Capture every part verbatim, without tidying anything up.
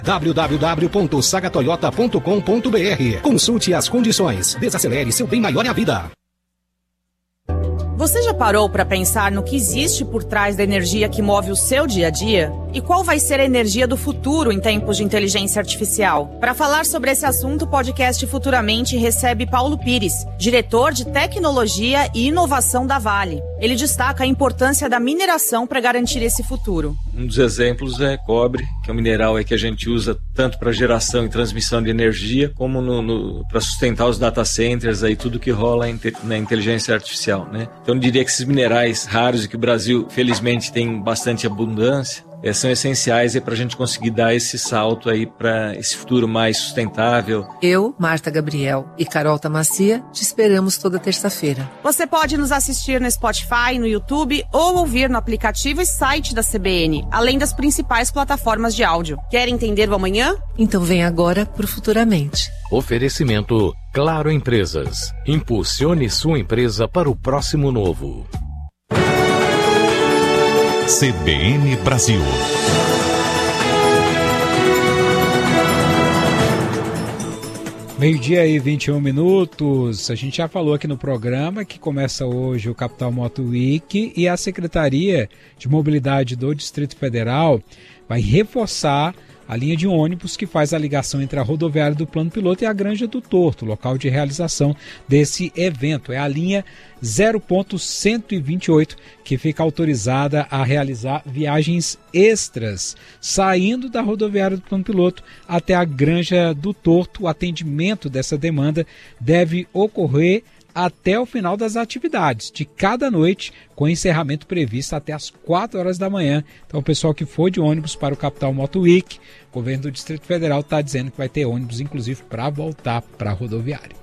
w w w ponto saga toyota ponto com ponto b r. Consulte as condições. Desacelere seu bem maior à vida. Você já parou para pensar no que existe por trás da energia que move o seu dia a dia? E qual vai ser a energia do futuro em tempos de inteligência artificial? Para falar sobre esse assunto, o podcast Futuramente recebe Paulo Pires, diretor de Tecnologia e Inovação da Vale. Ele destaca a importância da mineração para garantir esse futuro. Um dos exemplos é cobre, que é um mineral aí que a gente usa tanto para geração e transmissão de energia, como no, no, para sustentar os data centers, aí, tudo que rola na inteligência artificial, né? Então eu diria que esses minerais raros e que o Brasil, felizmente, tem bastante abundância, é, são essenciais para a gente conseguir dar esse salto aí para esse futuro mais sustentável. Eu, Marta Gabriel e Carol Tamacia te esperamos toda terça-feira. Você pode nos assistir no Spotify, no YouTube ou ouvir no aplicativo e site da C B N, além das principais plataformas de áudio. Quer entender o amanhã? Então vem agora pro Futuramente. Oferecimento Claro Empresas. Impulsione sua empresa para o próximo novo. C B N Brasil. Meio-dia e vinte e um minutos. A gente já falou aqui no programa que começa hoje o Capital Moto Week e a Secretaria de Mobilidade do Distrito Federal vai reforçar a linha de ônibus que faz a ligação entre a rodoviária do Plano Piloto e a Granja do Torto, local de realização desse evento. É a linha zero ponto cento e vinte e oito, que fica autorizada a realizar viagens extras, saindo da rodoviária do Plano Piloto até a Granja do Torto. O atendimento dessa demanda deve ocorrer até o final das atividades de cada noite, com encerramento previsto até as quatro horas da manhã. Então o pessoal que for de ônibus para o Capital Moto Week, o governo do Distrito Federal está dizendo que vai ter ônibus inclusive para voltar para a rodoviária.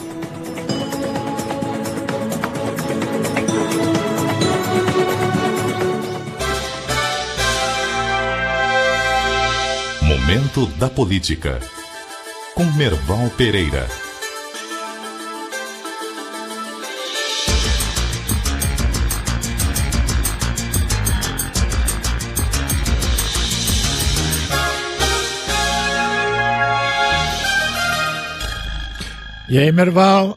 Momento da Política, com Merval Pereira. E aí, Merval?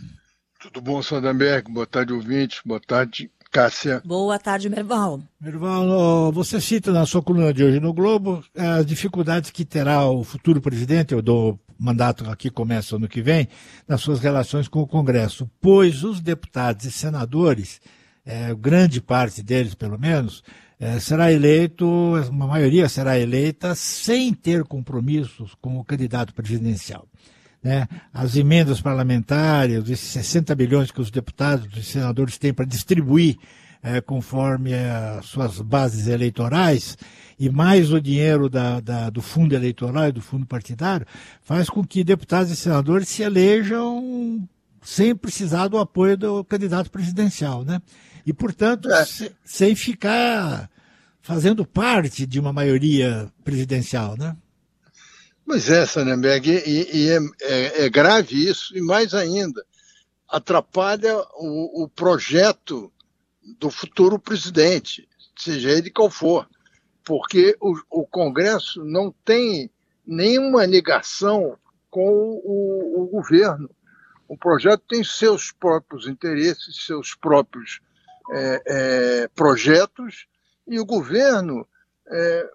Tudo bom, Sandenberg? Boa tarde, ouvintes. Boa tarde, Cássia. Boa tarde, Merval. Merval, você cita na sua coluna de hoje no Globo as dificuldades que terá o futuro presidente, do mandato que começa ano que vem, nas suas relações com o Congresso, pois os deputados e senadores, é, grande parte deles pelo menos, é, será eleito, uma maioria será eleita sem ter compromissos com o candidato presidencial. Né? As emendas parlamentares, esses sessenta bilhões que os deputados e senadores têm para distribuir é, conforme as suas bases eleitorais, e mais o dinheiro da, da, do fundo eleitoral e do fundo partidário, faz com que deputados e senadores se elejam sem precisar do apoio do candidato presidencial, né? E, portanto, é. se, sem ficar fazendo parte de uma maioria presidencial, né? Pois é, Sandenberg, e, e é, é, é grave isso, e mais ainda, atrapalha o, o projeto do futuro presidente, seja ele qual for, porque o, o Congresso não tem nenhuma ligação com o, o governo. O projeto tem seus próprios interesses, seus próprios é, é, projetos, e o governo é,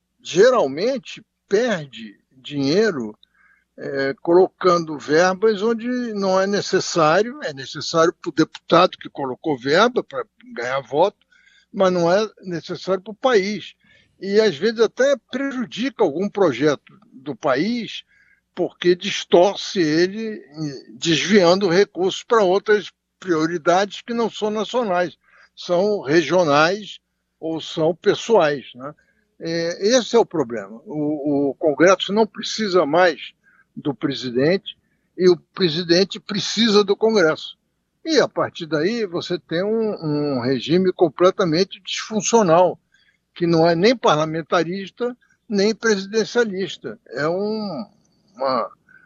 geralmente perde dinheiro é, colocando verbas onde não é necessário, é necessário para o deputado que colocou verba para ganhar voto, mas não é necessário para o país. E às vezes até prejudica algum projeto do país, porque distorce ele, desviando recursos para outras prioridades que não são nacionais, são regionais ou são pessoais, né? Esse é o problema. O, o Congresso não precisa mais do presidente e o presidente precisa do Congresso. E, a partir daí, você tem um, um regime completamente disfuncional, que não é nem parlamentarista, nem presidencialista. É um, uma,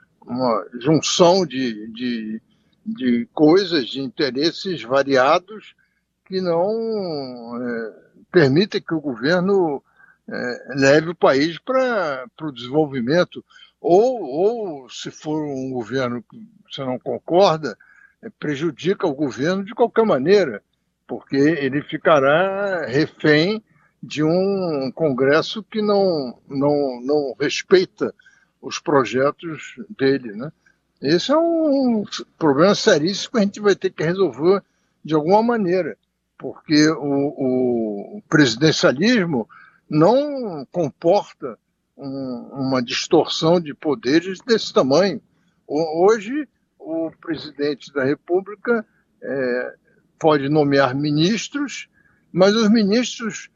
uma junção de, de, de coisas, de interesses variados que não é, permitem que o governo é, leve o país para o desenvolvimento, ou, ou se for um governo que você não concorda, é, prejudica o governo de qualquer maneira, porque ele ficará refém de um Congresso que não, não, não respeita os projetos dele, né? Esse é um problema seríssimo que a gente vai ter que resolver de alguma maneira, porque o, o presidencialismo não comporta um, uma distorção de poderes desse tamanho. Hoje, o presidente da República é, pode nomear ministros, mas os ministros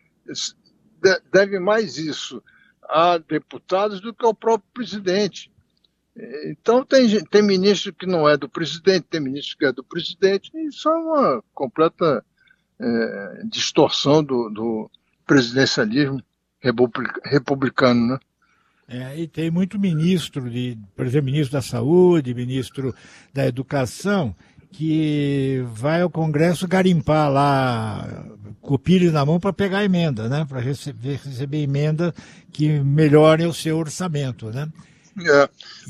devem mais isso a deputados do que ao próprio presidente. Então, tem, tem ministro que não é do presidente, tem ministro que é do presidente, e isso é uma completa é, distorção do, do presidencialismo republicano, né? É, e tem muito ministro, de, por exemplo, ministro da Saúde, ministro da Educação, que vai ao Congresso garimpar lá, com o pires na mão para pegar a emenda, né? Para receber, receber emenda que melhore o seu orçamento, né? É.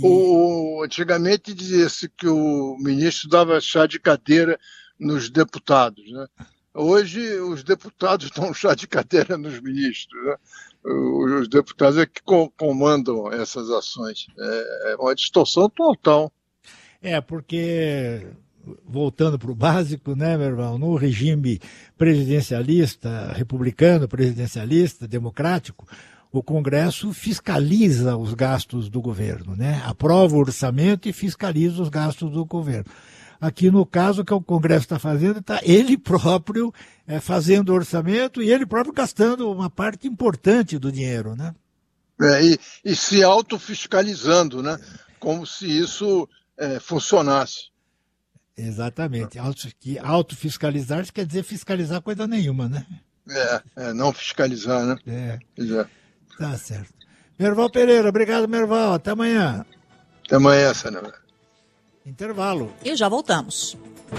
O, antigamente dizia-se que o ministro dava chá de cadeira nos deputados, né? Hoje os deputados dão chá de cadeira nos ministros, né? Os deputados é que comandam essas ações. É uma distorção total. É, porque, voltando para o básico, né, meu irmão, no regime presidencialista, republicano, presidencialista, democrático, o Congresso fiscaliza os gastos do governo, né? Aprova o orçamento e fiscaliza os gastos do governo. Aqui, no caso, o que o Congresso está fazendo, está ele próprio é, fazendo o orçamento e ele próprio gastando uma parte importante do dinheiro, né? É, e, e se autofiscalizando, né? Como se isso é, funcionasse. Exatamente. Auto, que autofiscalizar quer dizer fiscalizar coisa nenhuma, né? É, é não fiscalizar, né? É. é. Tá certo. Merval Pereira, obrigado, Merval. Até amanhã. Até amanhã, Senador. Intervalo. E já voltamos.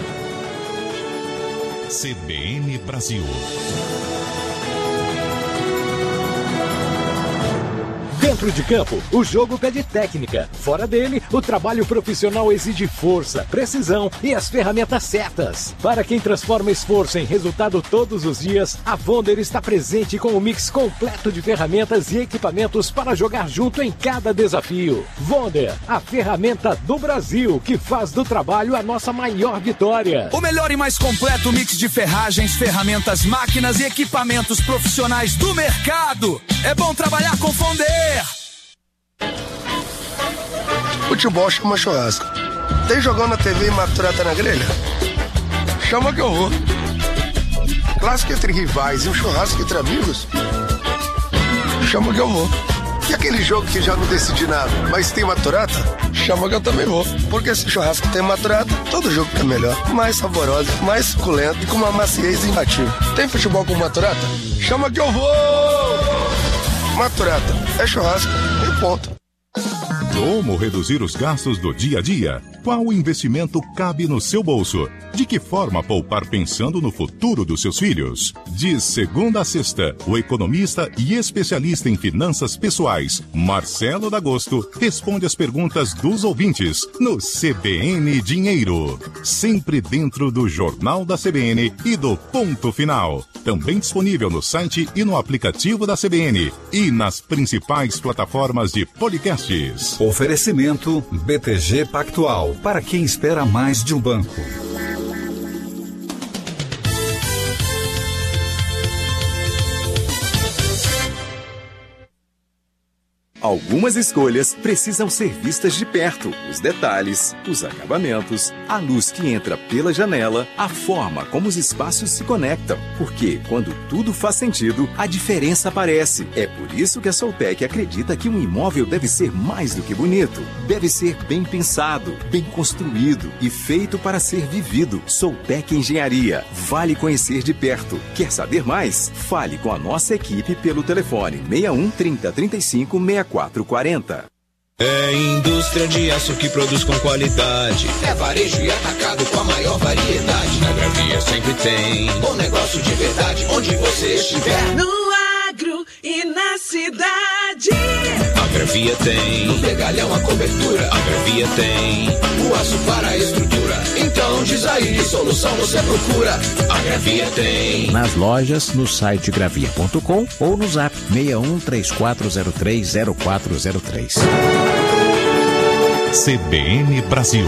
C B N Brasil. Dentro de campo, o jogo pede técnica. Fora dele, o trabalho profissional exige força, precisão e as ferramentas certas. Para quem transforma esforço em resultado todos os dias, a Vonder está presente com um mix completo de ferramentas e equipamentos para jogar junto em cada desafio. Vonder, a ferramenta do Brasil que faz do trabalho a nossa maior vitória. O melhor e mais completo mix de ferragens, ferramentas, máquinas e equipamentos profissionais do mercado. É bom trabalhar com Vonder. Futebol chama churrasco. Tem jogão na T V e maturata na grelha? Chama que eu vou. Clássico entre rivais e um churrasco entre amigos? Chama que eu vou. E aquele jogo que já não decidi nada, mas tem maturata? Chama que eu também vou. Porque se churrasco tem maturata, todo jogo fica melhor. Mais saboroso, mais suculento e com uma maciez imbatível. Tem futebol com maturata? Chama que eu vou! Maturata é churrasco e ponto. Como reduzir os gastos do dia a dia? Qual investimento cabe no seu bolso? De que forma poupar pensando no futuro dos seus filhos? De segunda a sexta, o economista e especialista em finanças pessoais, Marcelo D'Agosto, responde as perguntas dos ouvintes no C B N Dinheiro. Sempre dentro do Jornal da C B N e do Ponto Final. Também disponível no site e no aplicativo da C B N e nas principais plataformas de podcasts. Oferecimento B T G Pactual, para quem espera mais de um banco. Algumas escolhas precisam ser vistas de perto. Os detalhes, os acabamentos, a luz que entra pela janela, a forma como os espaços se conectam. Porque quando tudo faz sentido, a diferença aparece. É por isso que a Soltec acredita que um imóvel deve ser mais do que bonito. Deve ser bem pensado, bem construído e feito para ser vivido. Soltec Engenharia. Vale conhecer de perto. Quer saber mais? Fale com a nossa equipe pelo telefone seis um, trinta, trinta e cinco, sessenta e quatro quarenta. É indústria de aço que produz com qualidade. É varejo e atacado com a maior variedade. Na Gravia sempre tem bom negócio de verdade, onde você estiver. No agro e na cidade. A Gravia tem no Pegalhão a cobertura. A Gravia tem o aço para a estrutura. Então diz aí que solução você procura. A Gravia tem nas lojas, no site gravia ponto com ou no zap seis um três quatro zero três zero quatro zero três. C B N Brasil.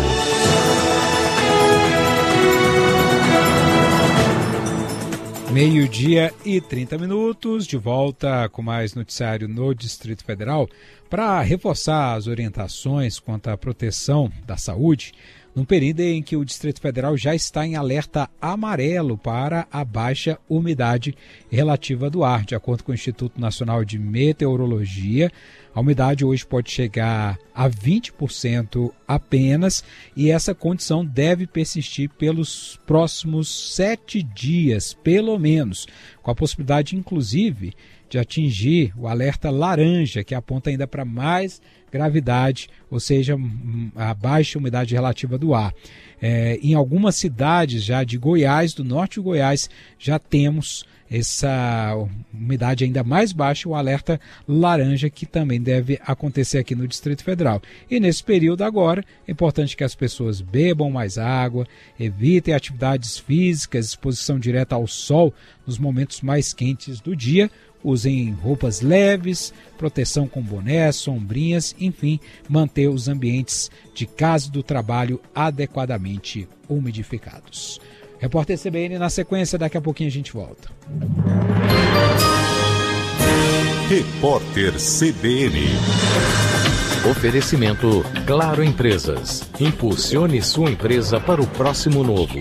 Meio-dia e trinta minutos, de volta com mais noticiário no Distrito Federal para reforçar as orientações quanto à proteção da saúde, num período em que o Distrito Federal já está em alerta amarelo para a baixa umidade relativa do ar. De acordo com o Instituto Nacional de Meteorologia, a umidade hoje pode chegar a vinte por cento apenas e essa condição deve persistir pelos próximos sete dias, pelo menos, com a possibilidade, inclusive, de atingir o alerta laranja, que aponta ainda para mais gravidade, ou seja, a baixa umidade relativa do ar. É, em algumas cidades já de Goiás, do norte de Goiás, já temos essa umidade ainda mais baixa, o alerta laranja, que também deve acontecer aqui no Distrito Federal. E nesse período agora, é importante que as pessoas bebam mais água, evitem atividades físicas, exposição direta ao sol nos momentos mais quentes do dia, usem roupas leves, proteção com bonés, sombrinhas, enfim, manter os ambientes de casa e do trabalho adequadamente umidificados. Repórter C B N na sequência, daqui a pouquinho a gente volta. Repórter C B N. Oferecimento Claro Empresas. Impulsione sua empresa para o próximo novo.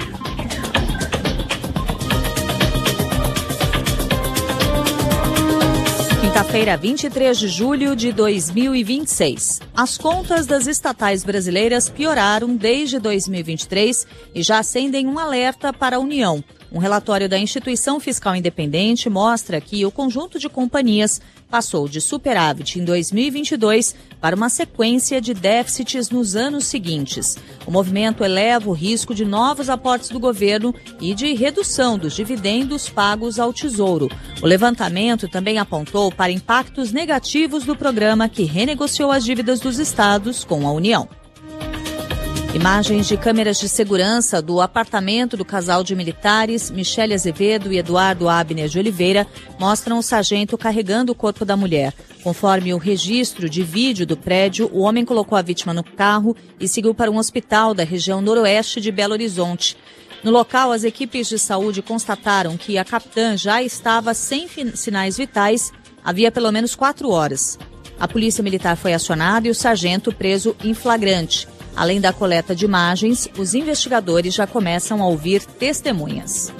Quinta-feira, vinte e três de julho de dois mil e vinte e seis. As contas das estatais brasileiras pioraram desde dois mil e vinte e três e já acendem um alerta para a União. Um relatório da Instituição Fiscal Independente mostra que o conjunto de companhias passou de superávit em dois mil e vinte e dois para uma sequência de déficits nos anos seguintes. O movimento eleva o risco de novos aportes do governo e de redução dos dividendos pagos ao Tesouro. O levantamento também apontou para impactos negativos do programa que renegociou as dívidas dos estados com a União. Imagens de câmeras de segurança do apartamento do casal de militares, Michele Azevedo e Eduardo Abner de Oliveira, mostram o sargento carregando o corpo da mulher. Conforme o registro de vídeo do prédio, o homem colocou a vítima no carro e seguiu para um hospital da região noroeste de Belo Horizonte. No local, as equipes de saúde constataram que a capitã já estava sem sinais vitais havia pelo menos quatro horas. A polícia militar foi acionada e o sargento preso em flagrante. Além da coleta de imagens, os investigadores já começam a ouvir testemunhas.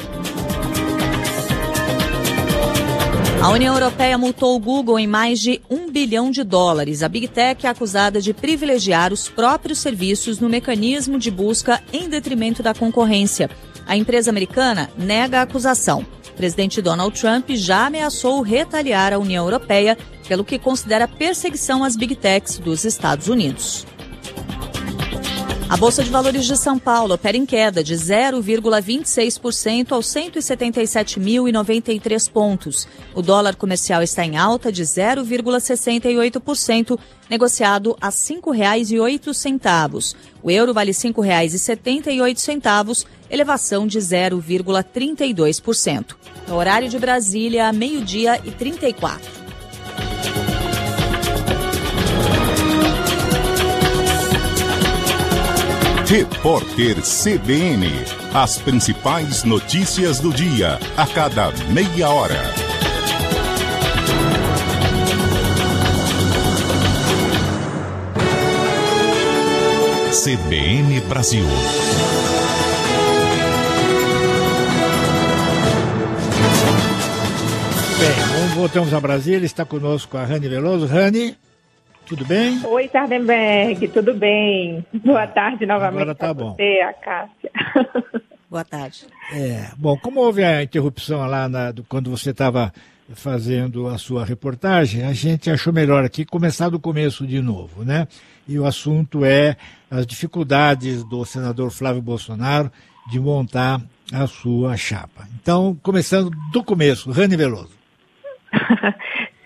A União Europeia multou o Google em mais de um bilhão de dólares. A Big Tech é acusada de privilegiar os próprios serviços no mecanismo de busca em detrimento da concorrência. A empresa americana nega a acusação. O presidente Donald Trump já ameaçou retaliar a União Europeia pelo que considera perseguição às Big Techs dos Estados Unidos. A Bolsa de Valores de São Paulo opera em queda de zero vírgula vinte e seis por cento aos cento e setenta e sete mil e noventa e três pontos. O dólar comercial está em alta de zero vírgula sessenta e oito por cento, negociado a cinco reais e oito centavos. O euro vale cinco reais e setenta e oito centavos, elevação de zero vírgula trinta e dois por cento. No horário de Brasília, meio-dia e trinta e quatro. Repórter C B N. As principais notícias do dia, a cada meia hora. C B N Brasil. Bem, voltamos a Brasília, está conosco a Rani Veloso. Rani, tudo bem? Oi, Sardenberg, tudo bem? Boa tarde novamente. Agora tá bom. Você, a Cássia. Boa tarde. É, bom, como houve a interrupção lá na, do, quando você estava fazendo a sua reportagem, a gente achou melhor aqui começar do começo de novo, né? E o assunto é as dificuldades do senador Flávio Bolsonaro de montar a sua chapa. Então, começando do começo, Rani Veloso.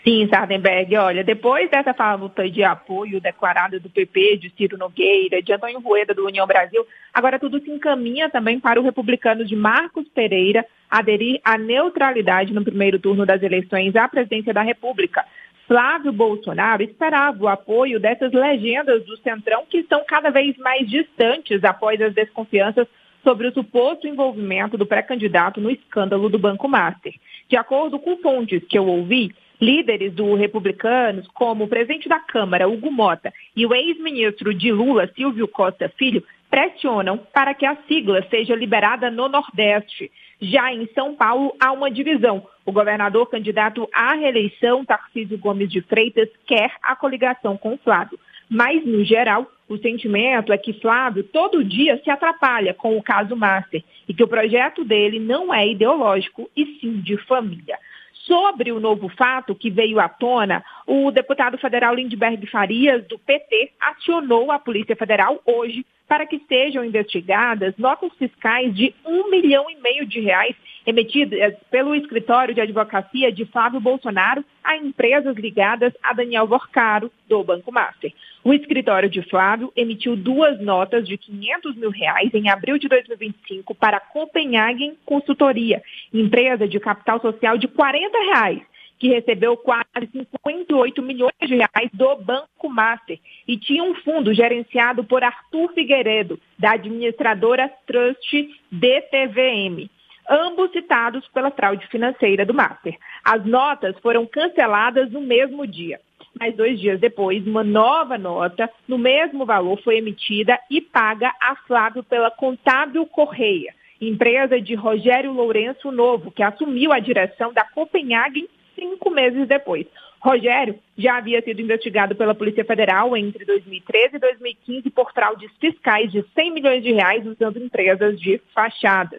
Sim, Sardenberg, olha, depois dessa falta de apoio declarada do P P, de Ciro Nogueira, de Antônio Rueda, do União Brasil, agora tudo se encaminha também para o republicano de Marcos Pereira aderir à neutralidade no primeiro turno das eleições à presidência da República. Flávio Bolsonaro esperava o apoio dessas legendas do Centrão que estão cada vez mais distantes após as desconfianças sobre o suposto envolvimento do pré-candidato no escândalo do Banco Master. De acordo com fontes que eu ouvi, líderes do Republicanos, como o presidente da Câmara, Hugo Mota, e o ex-ministro de Lula, Silvio Costa Filho, pressionam para que a sigla seja liberada no Nordeste. Já em São Paulo, há uma divisão. O governador candidato à reeleição, Tarcísio Gomes de Freitas, quer a coligação com Flávio. Mas, no geral, o sentimento é que Flávio todo dia se atrapalha com o caso Master e que o projeto dele não é ideológico e sim de família. Sobre o novo fato que veio à tona, o deputado federal Lindbergh Farias, do P T, acionou a Polícia Federal hoje para que sejam investigadas notas fiscais de um milhão e meio de reais emitidas pelo escritório de advocacia de Flávio Bolsonaro a empresas ligadas a Daniel Vorcaro, do Banco Master. O escritório de Flávio emitiu duas notas de quinhentos mil reais em abril de dois mil e vinte e cinco para a Copenhagen Consultoria, empresa de capital social de quarenta reais, que recebeu quase cinquenta e oito milhões de reais do Banco Master e tinha um fundo gerenciado por Arthur Figueiredo, da administradora Trust D T V M. Ambos citados pela fraude financeira do Master. As notas foram canceladas no mesmo dia. Mas dois dias depois, uma nova nota, no mesmo valor, foi emitida e paga a Flávio pela Contábil Correia, empresa de Rogério Lourenço Novo, que assumiu a direção da Copenhagen cinco meses depois. Rogério já havia sido investigado pela Polícia Federal entre dois mil e treze e dois mil e quinze por fraudes fiscais de cem milhões de reais usando empresas de fachadas.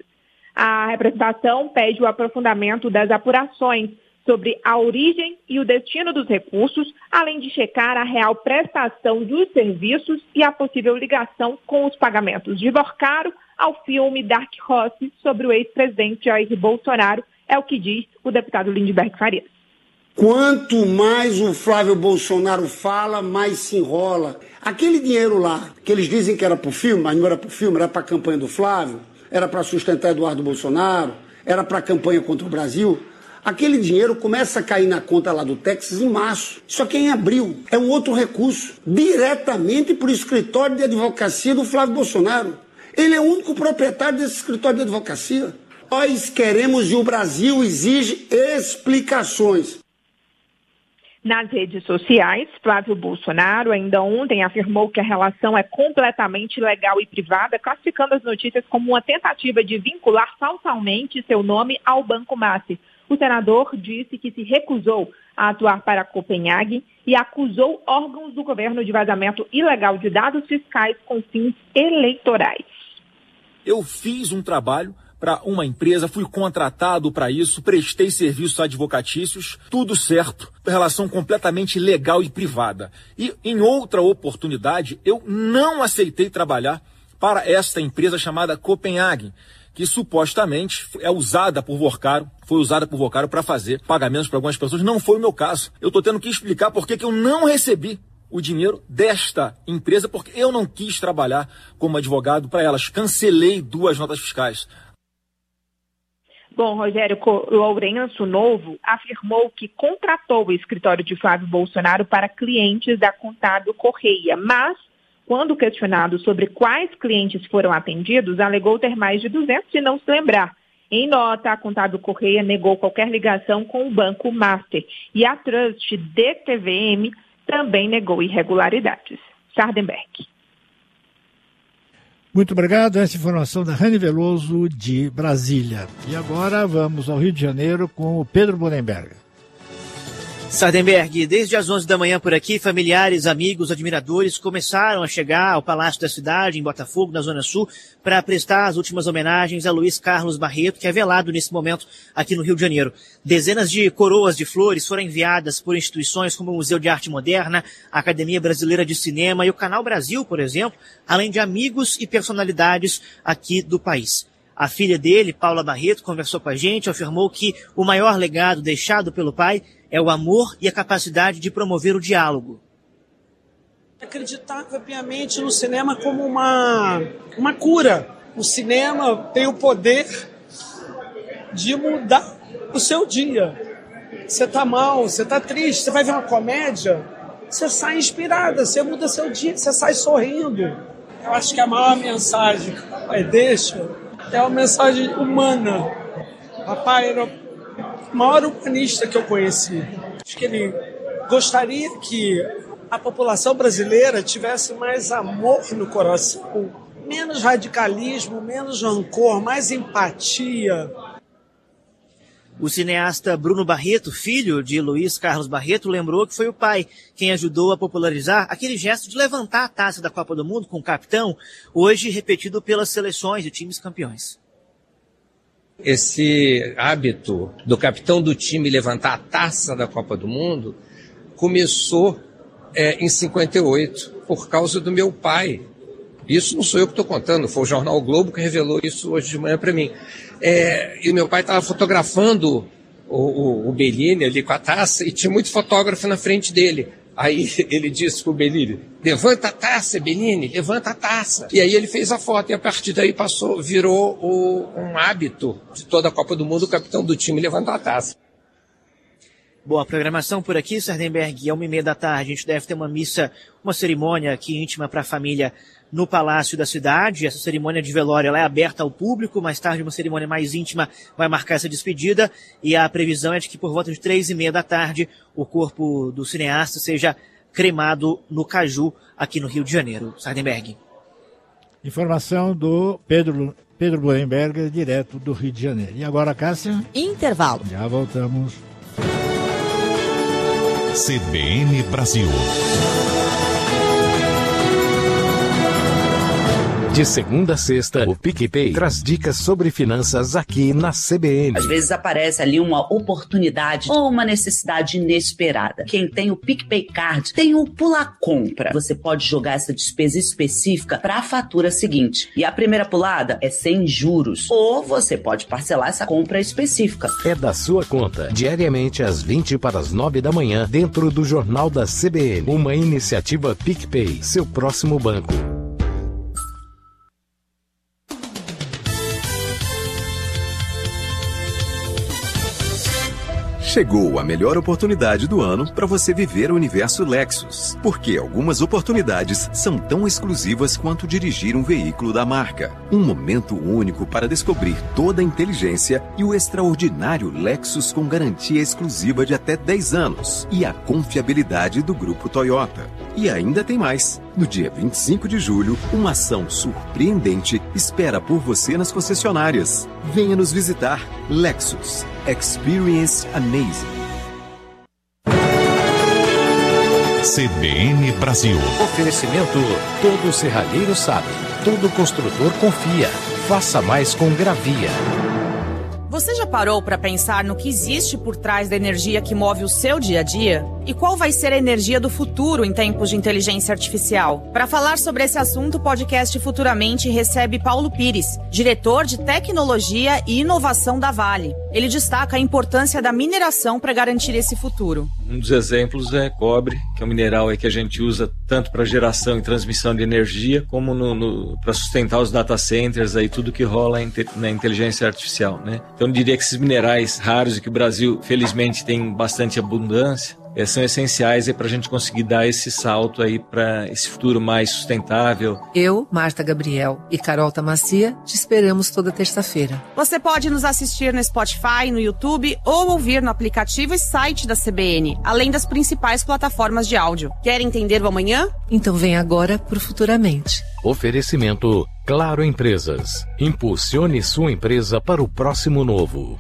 A representação pede o aprofundamento das apurações sobre a origem e o destino dos recursos, além de checar a real prestação dos serviços e a possível ligação com os pagamentos de Vorcaro ao filme Dark Horse sobre o ex-presidente Jair Bolsonaro, é o que diz o deputado Lindbergh Farias. Quanto mais o Flávio Bolsonaro fala, mais se enrola. Aquele dinheiro lá, que eles dizem que era para o filme, mas não era para o filme, era para a campanha do Flávio, era para sustentar Eduardo Bolsonaro, era para a campanha contra o Brasil. Aquele dinheiro começa a cair na conta lá do Texas em março. Só que em abril é um outro recurso, diretamente para o escritório de advocacia do Flávio Bolsonaro. Ele é o único proprietário desse escritório de advocacia. Nós queremos e o Brasil exige explicações. Nas redes sociais, Flávio Bolsonaro ainda ontem afirmou que a relação é completamente legal e privada, classificando as notícias como uma tentativa de vincular falsamente seu nome ao Banco Master. O senador disse que se recusou a atuar para a Copenhagen e acusou órgãos do governo de vazamento ilegal de dados fiscais com fins eleitorais. Eu fiz um trabalho para uma empresa, fui contratado para isso, prestei serviços advocatícios, tudo certo, relação completamente legal e privada. E em outra oportunidade, eu não aceitei trabalhar para esta empresa chamada Copenhagen, que supostamente é usada por Vorcaro, foi usada por Vorcaro para fazer pagamentos para algumas pessoas. Não foi o meu caso. Eu estou tendo que explicar por que que eu não recebi o dinheiro desta empresa, porque eu não quis trabalhar como advogado para elas. Cancelei duas notas fiscais. Bom, Rogério Lourenço Novo afirmou que contratou o escritório de Flávio Bolsonaro para clientes da Contábil Correia, mas, quando questionado sobre quais clientes foram atendidos, alegou ter mais de duzentos e não se lembrar. Em nota, a Contábil Correia negou qualquer ligação com o Banco Master e a Trust D T V M também negou irregularidades. Sardenberg. Muito obrigado. Essa informação da Rani Veloso de Brasília. E agora vamos ao Rio de Janeiro com o Pedro Bonenberg. Sardenberg, desde as onze da manhã por aqui, familiares, amigos, admiradores começaram a chegar ao Palácio da Cidade, em Botafogo, na Zona Sul, para prestar as últimas homenagens a Luiz Carlos Barreto, que é velado nesse momento aqui no Rio de Janeiro. Dezenas de coroas de flores foram enviadas por instituições como o Museu de Arte Moderna, a Academia Brasileira de Cinema e o Canal Brasil, por exemplo, além de amigos e personalidades aqui do país. A filha dele, Paula Barreto, conversou com a gente, afirmou que o maior legado deixado pelo pai é o amor e a capacidade de promover o diálogo. Acreditava piamente no cinema como uma, uma cura. O cinema tem o poder de mudar o seu dia. Você está mal, você está triste, você vai ver uma comédia, você sai inspirada, você muda seu dia, você sai sorrindo. Eu acho que a maior mensagem que o papai deixa é uma mensagem humana. O papai era o maior humanista que eu conheci. Acho que ele gostaria que a população brasileira tivesse mais amor no coração, menos radicalismo, menos rancor, mais empatia. O cineasta Bruno Barreto, filho de Luiz Carlos Barreto, lembrou que foi o pai quem ajudou a popularizar aquele gesto de levantar a taça da Copa do Mundo com o capitão, hoje repetido pelas seleções e times campeões. Esse hábito do capitão do time levantar a taça da Copa do Mundo começou é, em cinquenta e oito, por causa do meu pai. Isso não sou eu que estou contando, foi o jornal o Globo que revelou isso hoje de manhã para mim. É, e o meu pai estava fotografando o, o, o Bellini ali com a taça e tinha muito fotógrafo na frente dele. Aí ele disse para o Bellini, levanta a taça, Bellini, levanta a taça. E aí ele fez a foto e a partir daí passou, virou o, um hábito de toda a Copa do Mundo, o capitão do time levantar a taça. Boa programação por aqui, Sardenberg, é uma e meia da tarde, a gente deve ter uma missa, uma cerimônia aqui íntima para a família no Palácio da Cidade. Essa cerimônia de velório ela é aberta ao público, mais tarde uma cerimônia mais íntima vai marcar essa despedida e a previsão é de que por volta de três e meia da tarde o corpo do cineasta seja cremado no Caju, aqui no Rio de Janeiro. Sardenberg. Informação do Pedro, Pedro Boemberger, direto do Rio de Janeiro. E agora, Cássia? Intervalo. Já voltamos. C B N Brasil. De segunda a sexta, o PicPay traz dicas sobre finanças aqui na C B N. Às vezes aparece ali uma oportunidade ou uma necessidade inesperada. Quem tem o PicPay Card tem o Pula Compra. Você pode jogar essa despesa específica para a fatura seguinte. E a primeira pulada é sem juros. Ou você pode parcelar essa compra específica. É da sua conta, diariamente às vinte para as nove da manhã, dentro do Jornal da C B N. Uma iniciativa PicPay, seu próximo banco. Chegou a melhor oportunidade do ano para você viver o universo Lexus, porque algumas oportunidades são tão exclusivas quanto dirigir um veículo da marca. Um momento único para descobrir toda a inteligência e o extraordinário Lexus com garantia exclusiva de até dez anos e a confiabilidade do Grupo Toyota. E ainda tem mais. No dia vinte e cinco de julho, uma ação surpreendente espera por você nas concessionárias. Venha nos visitar. Lexus. Experience Amazing. C B N Brasil. Oferecimento: todo serralheiro sabe, todo construtor confia. Faça mais com Gravia. Você já parou para pensar no que existe por trás da energia que move o seu dia a dia? E qual vai ser a energia do futuro em tempos de inteligência artificial? Para falar sobre esse assunto, o podcast Futuramente recebe Paulo Pires, diretor de Tecnologia e Inovação da Vale. Ele destaca a importância da mineração para garantir esse futuro. Um dos exemplos é cobre, que é um mineral aí que a gente usa tanto para geração e transmissão de energia, como no, no, para sustentar os data centers, aí, tudo que rola na inteligência artificial, né? Então eu diria que esses minerais raros e que o Brasil, felizmente, tem bastante abundância, é, são essenciais para a gente conseguir dar esse salto aí para esse futuro mais sustentável. Eu, Marta Gabriel e Carol Tamacia te esperamos toda terça-feira. Você pode nos assistir no Spotify, no YouTube ou ouvir no aplicativo e site da C B N, além das principais plataformas de áudio. Quer entender o amanhã? Então vem agora pro Futuramente. Oferecimento: Claro Empresas. Impulsione sua empresa para o próximo novo.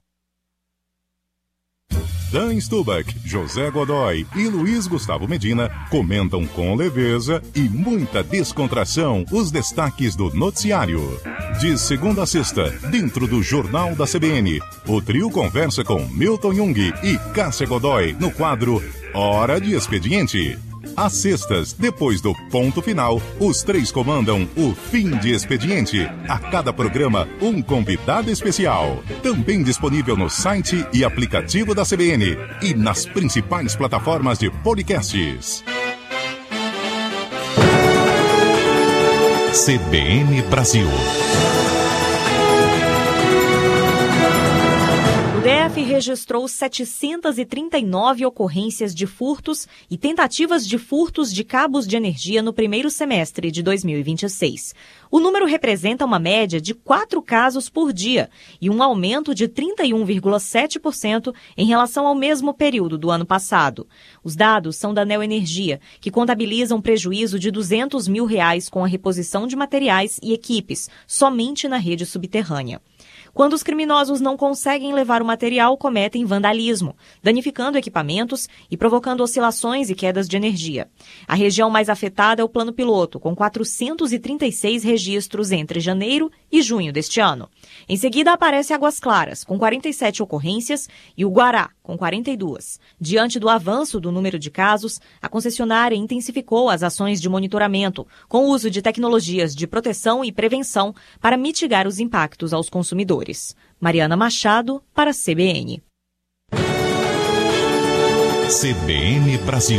Dan Stubach, José Godoy e Luiz Gustavo Medina comentam com leveza e muita descontração os destaques do noticiário. De segunda a sexta, dentro do Jornal da C B N, o trio conversa com Milton Jung e Cássia Godoy no quadro Hora de Expediente. Às sextas, depois do ponto final, os três comandam o Fim de Expediente. A cada programa, um convidado especial. Também disponível no site e aplicativo da C B N e nas principais plataformas de podcasts. C B N Brasil. O D F registrou setecentas e trinta e nove ocorrências de furtos e tentativas de furtos de cabos de energia no primeiro semestre de dois mil e vinte e seis. O número representa uma média de quatro casos por dia e um aumento de trinta e um vírgula sete por cento em relação ao mesmo período do ano passado. Os dados são da Neoenergia, que contabiliza um prejuízo de duzentos mil reais com a reposição de materiais e equipes, somente na rede subterrânea. Quando os criminosos não conseguem levar o material, cometem vandalismo, danificando equipamentos e provocando oscilações e quedas de energia. A região mais afetada é o Plano Piloto, com quatrocentos e trinta e seis registros entre janeiro e junho deste ano. Em seguida aparece Águas Claras, com quarenta e sete ocorrências, e o Guará, com quarenta e duas. Diante do avanço do número de casos, a concessionária intensificou as ações de monitoramento, com o uso de tecnologias de proteção e prevenção para mitigar os impactos aos consumidores. Mariana Machado, para a C B N. C B N Brasil.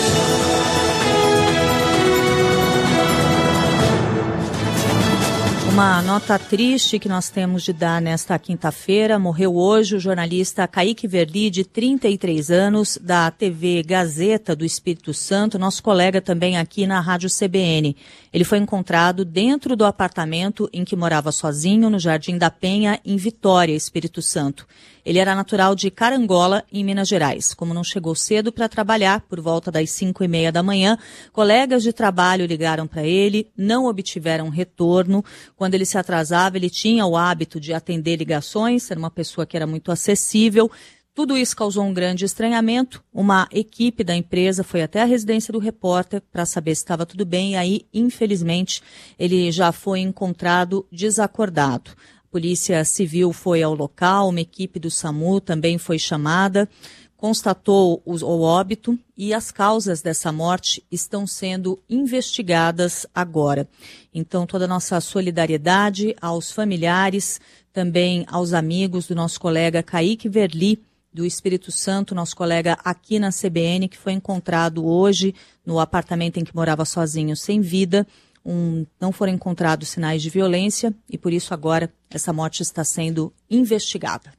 Uma nota triste que nós temos de dar nesta quinta-feira. Morreu hoje o jornalista Kaique Verli, de trinta e três anos, da T V Gazeta do Espírito Santo, nosso colega também aqui na Rádio C B N. Ele foi encontrado dentro do apartamento em que morava sozinho, no Jardim da Penha, em Vitória, Espírito Santo. Ele era natural de Carangola, em Minas Gerais. Como não chegou cedo para trabalhar, por volta das cinco e meia da manhã, colegas de trabalho ligaram para ele, não obtiveram retorno. Quando ele se atrasava, ele tinha o hábito de atender ligações, era uma pessoa que era muito acessível. Tudo isso causou um grande estranhamento. Uma equipe da empresa foi até a residência do repórter para saber se estava tudo bem, e aí, infelizmente, ele já foi encontrado desacordado. A Polícia Civil foi ao local, uma equipe do SAMU também foi chamada, constatou o óbito e as causas dessa morte estão sendo investigadas agora. Então, toda a nossa solidariedade aos familiares, também aos amigos do nosso colega Kaique Verli, do Espírito Santo, nosso colega aqui na C B N, que foi encontrado hoje no apartamento em que morava sozinho, sem vida. Um, não foram encontrados sinais de violência e, por isso, agora essa morte está sendo investigada.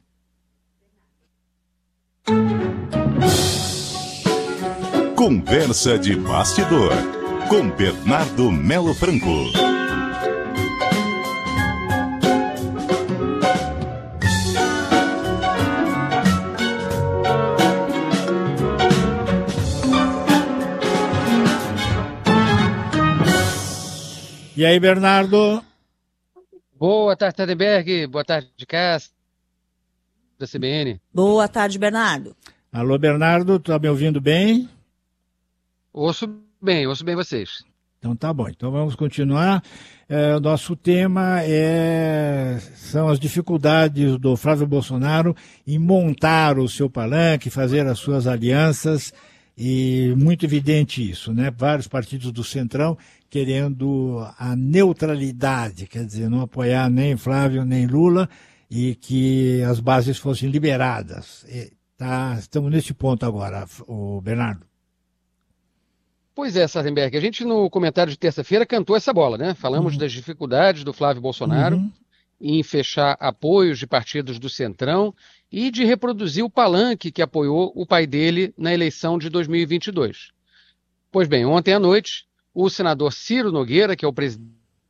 Conversa de bastidor, com Bernardo Melo Franco. E aí, Bernardo? Boa tarde, Tadenberg. Boa tarde, Cássio, da C B N. Boa tarde, Bernardo. Alô, Bernardo, tá me ouvindo bem? Ouço bem, ouço bem vocês. Então tá bom, então vamos continuar. É, o nosso tema é, são as dificuldades do Flávio Bolsonaro em montar o seu palanque, fazer as suas alianças, e muito evidente isso, né? Vários partidos do Centrão querendo a neutralidade, quer dizer, não apoiar nem Flávio nem Lula e que as bases fossem liberadas. E, tá, estamos nesse ponto agora, o Bernardo. Pois é, Sardenberg, a gente no comentário de terça-feira cantou essa bola, né? Falamos uhum. das dificuldades do Flávio Bolsonaro uhum. em fechar apoios de partidos do Centrão e de reproduzir o palanque que apoiou o pai dele na eleição de dois mil e vinte e dois. Pois bem, ontem à noite, o senador Ciro Nogueira, que é o presidente,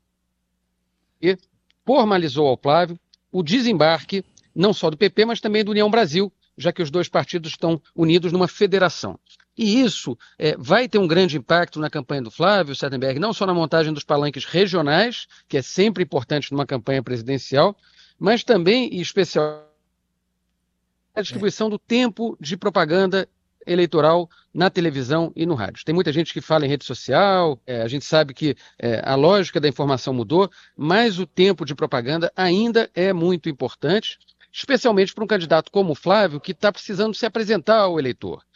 formalizou ao Flávio o desembarque não só do P P, mas também do União Brasil, já que os dois partidos estão unidos numa federação. E isso é, vai ter um grande impacto na campanha do Flávio Sardenberg, não só na montagem dos palanques regionais, que é sempre importante numa campanha presidencial, mas também, e especial, a distribuição do tempo de propaganda eleitoral na televisão e no rádio. Tem muita gente que fala em rede social, é, a gente sabe que é, a lógica da informação mudou, mas o tempo de propaganda ainda é muito importante, especialmente para um candidato como o Flávio, que está precisando se apresentar ao eleitor.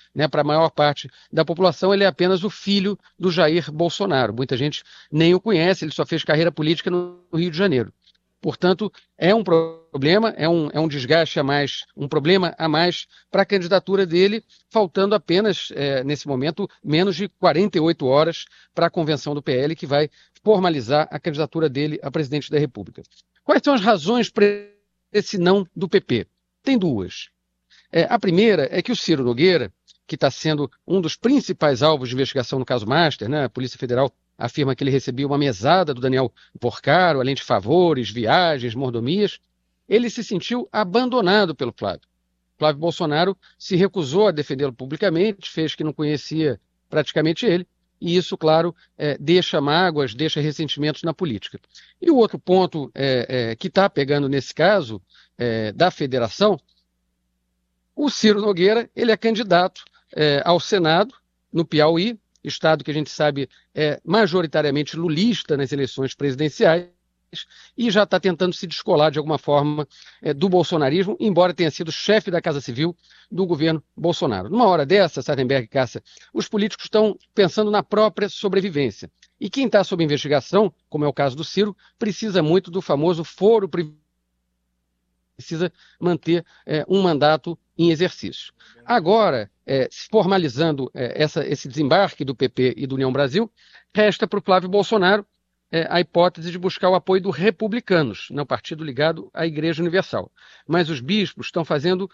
né, para a maior parte da população, ele é apenas o filho do Jair Bolsonaro. Muita gente nem o conhece, ele só fez carreira política no Rio de Janeiro. Portanto, é um problema, é um, é um desgaste a mais, um problema a mais para a candidatura dele, faltando apenas, é, nesse momento, menos de quarenta e oito horas para a convenção do P L, que vai formalizar a candidatura dele a presidente da República. Quais são as razões para esse não do P P? Tem duas. É, a primeira é que o Ciro Nogueira, que está sendo um dos principais alvos de investigação no caso Master, né, a Polícia Federal afirma que ele recebia uma mesada do Daniel Porcaro, além de favores, viagens, mordomias. Ele se sentiu abandonado pelo Flávio. Flávio Bolsonaro se recusou a defendê-lo publicamente, fez que não conhecia praticamente ele, e isso, claro, é, deixa mágoas, deixa ressentimentos na política. E o outro ponto é, é, que está pegando nesse caso é, da federação, o Ciro Nogueira, ele é candidato é, ao Senado, no Piauí, estado que a gente sabe é majoritariamente lulista nas eleições presidenciais, e já está tentando se descolar de alguma forma é, do bolsonarismo, embora tenha sido chefe da Casa Civil do governo Bolsonaro. Numa hora dessa, Sardenberg e Cássia, os políticos estão pensando na própria sobrevivência. E quem está sob investigação, como é o caso do Ciro, precisa muito do famoso foro privilegiado, precisa manter é, um mandato em exercício. Agora, é, formalizando é, essa, esse desembarque do P P e do União Brasil, resta para o Flávio Bolsonaro é, a hipótese de buscar o apoio dos republicanos, no partido ligado à Igreja Universal. Mas os bispos estão fazendo...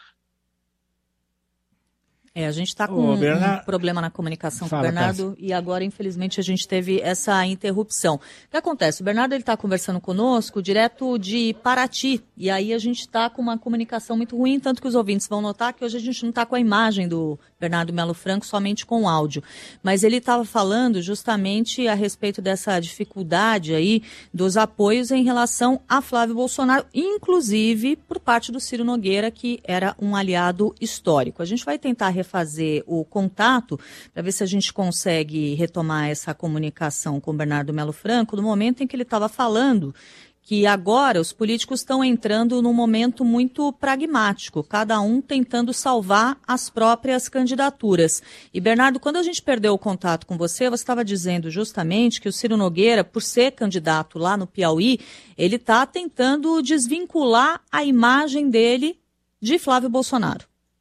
É, a gente está com Ô, Bernard... um problema na comunicação Fala, com o Bernardo Cássio. E agora, infelizmente, a gente teve essa interrupção. O que acontece? O Bernardo está conversando conosco direto de Paraty, e aí a gente está com uma comunicação muito ruim, tanto que os ouvintes vão notar que hoje a gente não está com a imagem do Bernardo Melo Franco, somente com o áudio. Mas ele estava falando justamente a respeito dessa dificuldade aí dos apoios em relação a Flávio Bolsonaro, inclusive por parte do Ciro Nogueira, que era um aliado histórico. A gente vai tentar fazer o contato para ver se a gente consegue retomar essa comunicação com o Bernardo Melo Franco no momento em que ele estava falando que agora os políticos estão entrando num momento muito pragmático, cada um tentando salvar as próprias candidaturas. E, Bernardo, quando a gente perdeu o contato com você, você estava dizendo justamente que o Ciro Nogueira, por ser candidato lá no Piauí, ele está tentando desvincular a imagem dele de Flávio Bolsonaro.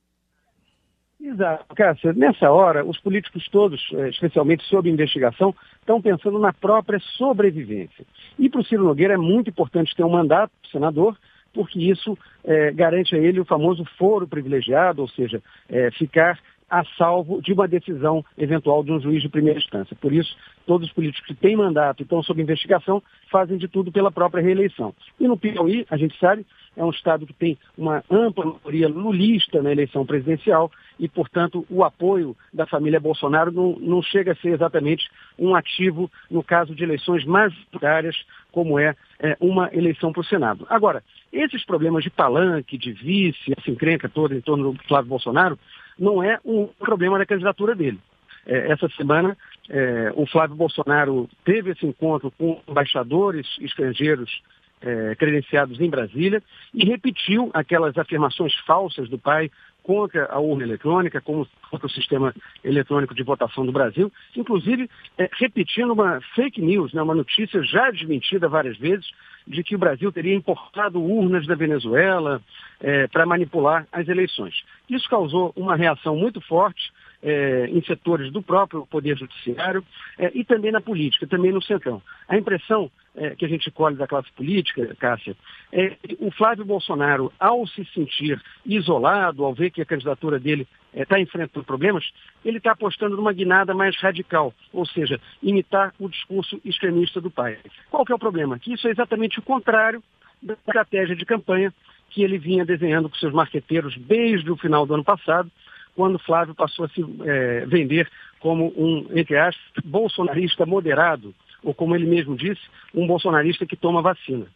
Exato, Cássia. Nessa hora, os políticos todos, especialmente sob investigação, estão pensando na própria sobrevivência. E para o Ciro Nogueira é muito importante ter um mandato de senador, porque isso é, garante a ele o famoso foro privilegiado, ou seja, é, ficar a salvo de uma decisão eventual de um juiz de primeira instância. Por isso, todos os políticos que têm mandato e estão sob investigação fazem de tudo pela própria reeleição. E no Piauí, a gente sabe, é um estado que tem uma ampla maioria lulista na eleição presidencial e, portanto, o apoio da família Bolsonaro não, não chega a ser exatamente um ativo no caso de eleições majoritárias, como é, é uma eleição para o Senado. Agora, esses problemas de palanque, de vice, essa encrenca toda em torno do Flávio Bolsonaro, não é um problema da candidatura dele. É, essa semana, é, o Flávio Bolsonaro teve esse encontro com embaixadores estrangeiros é, credenciados em Brasília e repetiu aquelas afirmações falsas do pai contra a urna eletrônica, como contra o sistema eletrônico de votação do Brasil, inclusive é, repetindo uma fake news, né, uma notícia já desmentida várias vezes, de que o Brasil teria importado urnas da Venezuela é, para manipular as eleições. Isso causou uma reação muito forte é, em setores do próprio Poder Judiciário é, e também na política, também no Centrão. A impressão é, que a gente colhe da classe política, Cássia, é que o Flávio Bolsonaro, ao se sentir isolado, ao ver que a candidatura dele está é, enfrentando problemas, ele está apostando numa guinada mais radical, ou seja, imitar o discurso extremista do pai. Qual que é o problema? Que isso é exatamente o contrário da estratégia de campanha que ele vinha desenhando com seus marqueteiros desde o final do ano passado, quando Flávio passou a se é, vender como um, entre aspas, bolsonarista moderado, ou como ele mesmo disse, um bolsonarista que toma vacina.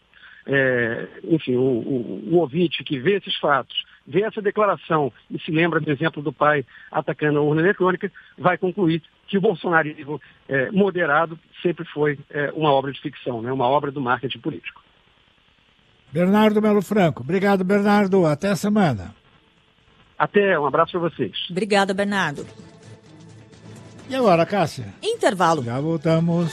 É, enfim, o, o, o ouvinte que vê esses fatos, vê essa declaração e se lembra do exemplo do pai atacando a urna eletrônica, vai concluir que o bolsonarismo é, moderado sempre foi é, uma obra de ficção, né, uma obra do marketing político. Bernardo Melo Franco. Obrigado, Bernardo. Até a semana. Até, um abraço para vocês. Obrigada, Bernardo. E agora, Cássia? Intervalo. Já voltamos.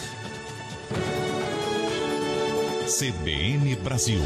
C B N Brasil.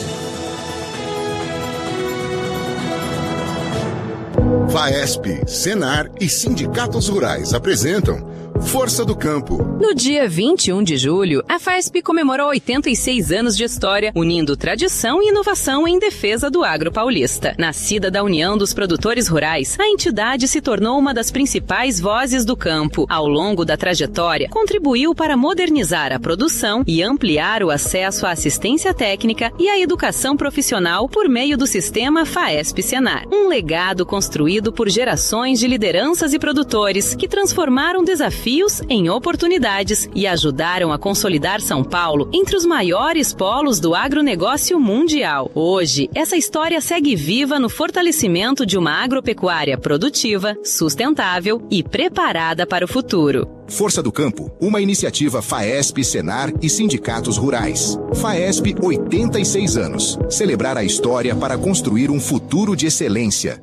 FAESP, Senar e sindicatos rurais apresentam Força do Campo. No dia vinte e um de julho, a FAESP comemorou oitenta e seis anos de história, unindo tradição e inovação em defesa do agro paulista. Nascida da União dos Produtores Rurais, a entidade se tornou uma das principais vozes do campo. Ao longo da trajetória, contribuiu para modernizar a produção e ampliar o acesso à assistência técnica e à educação profissional por meio do sistema FAESP-Senar. Um legado construído por gerações de lideranças e produtores que transformaram desafios em oportunidades e ajudaram a consolidar São Paulo entre os maiores polos do agronegócio mundial. Hoje, essa história segue viva no fortalecimento de uma agropecuária produtiva, sustentável e preparada para o futuro. Força do Campo, uma iniciativa FAESP, Senar e sindicatos rurais. FAESP, oitenta e seis anos. Celebrar a história para construir um futuro de excelência.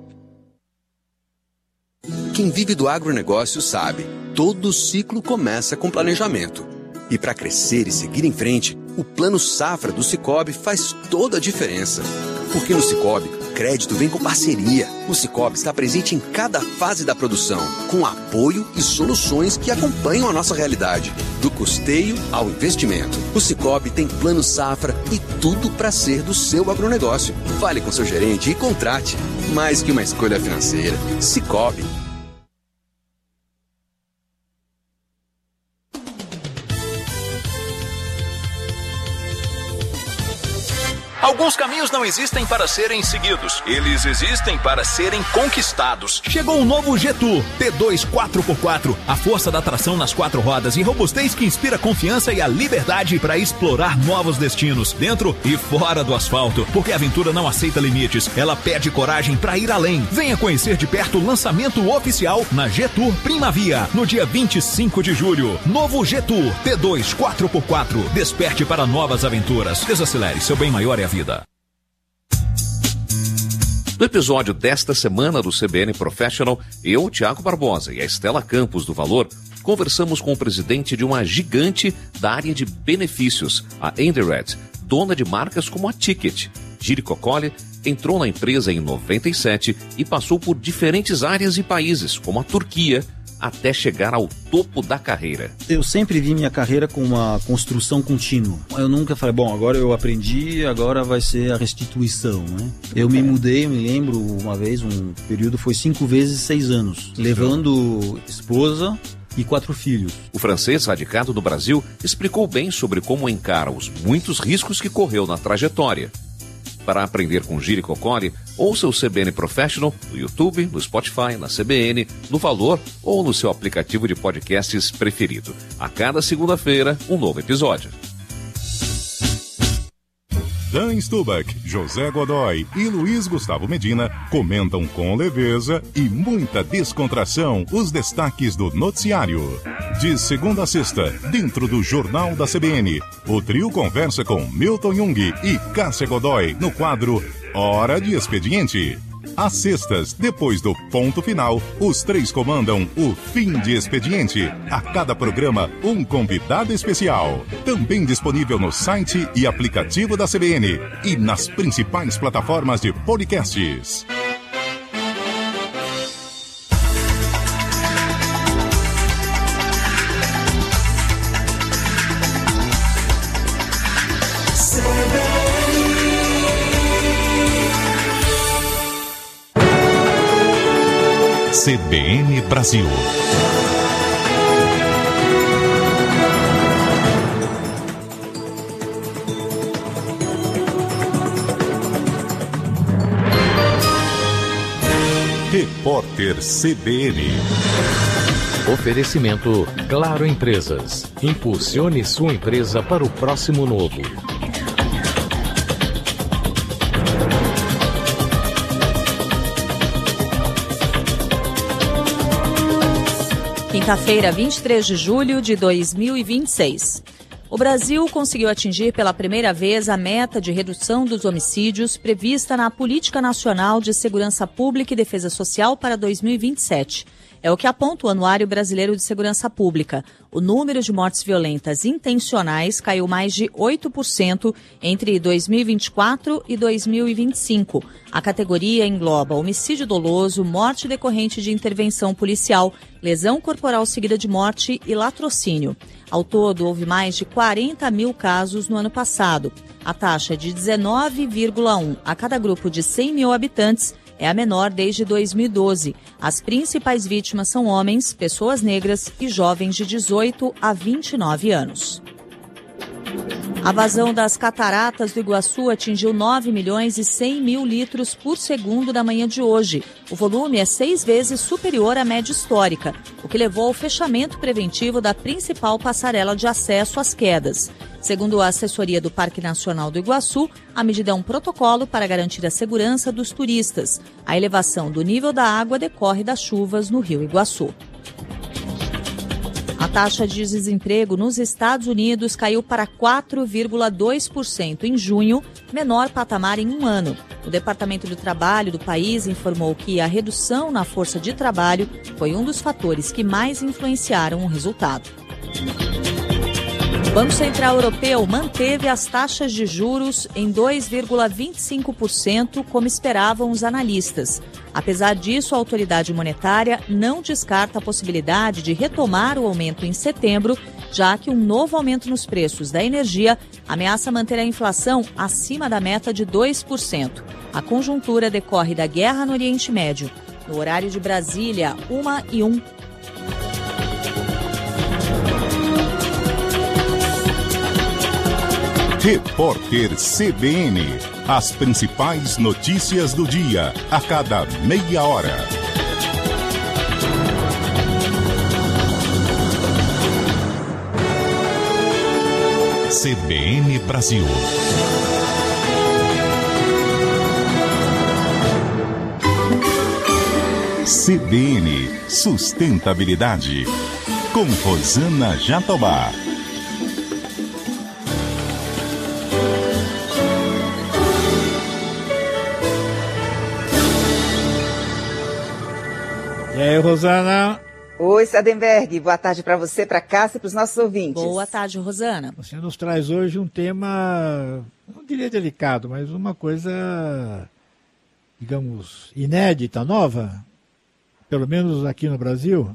Quem vive do agronegócio sabe, todo ciclo começa com planejamento. E para crescer e seguir em frente, o Plano Safra do Sicoob faz toda a diferença. Porque no Sicoob, crédito vem com parceria. O Sicoob está presente em cada fase da produção, com apoio e soluções que acompanham a nossa realidade. Do custeio ao investimento. O Sicoob tem Plano Safra e tudo para ser do seu agronegócio. Fale com seu gerente e contrate. Mais que uma escolha financeira. Sicoob. Alguns caminhos não existem para serem seguidos, eles existem para serem conquistados. Chegou um novo G-Tour T dois quatro por quatro, a força da tração nas quatro rodas e robustez que inspira confiança e a liberdade para explorar novos destinos, dentro e fora do asfalto, porque a aventura não aceita limites, ela pede coragem para ir além. Venha conhecer de perto o lançamento oficial na G-Tour Primavia, no dia vinte e cinco de julho. Novo G-Tour T dois quatro por quatro, desperte para novas aventuras. Desacelere, seu bem maior é a vida. No episódio desta semana do C B N Professional, eu, Tiago Barbosa e a Estela Campos do Valor, conversamos com o presidente de uma gigante da área de benefícios, a Endered, dona de marcas como a Ticket. Giri Coccoli entrou na empresa em noventa e sete e passou por diferentes áreas e países, como a Turquia, até chegar ao topo da carreira. Eu sempre vi minha carreira com uma construção contínua. Eu nunca falei, bom, agora eu aprendi, agora vai ser a restituição, né? Eu me mudei, eu me lembro uma vez, um período foi cinco vezes seis anos, levando esposa e quatro filhos. O francês radicado no Brasil explicou bem sobre como encara os muitos riscos que correu na trajetória. Para aprender com Giri Coccoli, ouça o C B N Professional no YouTube, no Spotify, na C B N, no Valor ou no seu aplicativo de podcasts preferido. A cada segunda-feira, um novo episódio. Dan Stubach, José Godoy e Luiz Gustavo Medina comentam com leveza e muita descontração os destaques do noticiário. De segunda a sexta, dentro do Jornal da C B N, o trio conversa com Milton Jung e Cássia Godoy no quadro Hora de Expediente. Às sextas, depois do ponto final, os três comandam o Fim de Expediente. A cada programa, um convidado especial. Também disponível no site e aplicativo da C B N e nas principais plataformas de podcasts. C B N Brasil. Repórter C B N. Oferecimento Claro Empresas. Impulsione sua empresa para o próximo novo. Quinta-feira, vinte e três de julho de dois mil e vinte e seis. O Brasil conseguiu atingir pela primeira vez a meta de redução dos homicídios prevista na Política Nacional de Segurança Pública e Defesa Social para dois mil e vinte e sete. É o que aponta o Anuário Brasileiro de Segurança Pública. O número de mortes violentas intencionais caiu mais de oito por cento entre dois mil e vinte e quatro e dois mil e vinte e cinco. A categoria engloba homicídio doloso, morte decorrente de intervenção policial, lesão corporal seguida de morte e latrocínio. Ao todo, houve mais de quarenta mil casos no ano passado. A taxa é de dezenove vírgula um a cada grupo de cem mil habitantes, é a menor desde dois mil e doze. As principais vítimas são homens, pessoas negras e jovens de dezoito a vinte e nove anos. A vazão das cataratas do Iguaçu atingiu nove milhões e cem mil litros por segundo na manhã de hoje. O volume é seis vezes superior à média histórica, o que levou ao fechamento preventivo da principal passarela de acesso às quedas. Segundo a assessoria do Parque Nacional do Iguaçu, a medida é um protocolo para garantir a segurança dos turistas. A elevação do nível da água decorre das chuvas no Rio Iguaçu. A taxa de desemprego nos Estados Unidos caiu para quatro vírgula dois por cento em junho, menor patamar em um ano. O Departamento do Trabalho do país informou que a redução na força de trabalho foi um dos fatores que mais influenciaram o resultado. O Banco Central Europeu manteve as taxas de juros em dois vírgula vinte e cinco por cento, como esperavam os analistas. Apesar disso, a autoridade monetária não descarta a possibilidade de retomar o aumento em setembro, já que um novo aumento nos preços da energia ameaça manter a inflação acima da meta de dois por cento. A conjuntura decorre da guerra no Oriente Médio. No horário de Brasília, uma e um. Repórter C B N. As principais notícias do dia, a cada meia hora. C B N Brasil. C B N Sustentabilidade. Com Rosana Jatobá. E aí, Rosana? Oi, Sadenberg. Boa tarde para você, para Cássia e para os nossos ouvintes. Boa tarde, Rosana. Você nos traz hoje um tema, não diria delicado, mas uma coisa, digamos, inédita, nova, pelo menos aqui no Brasil.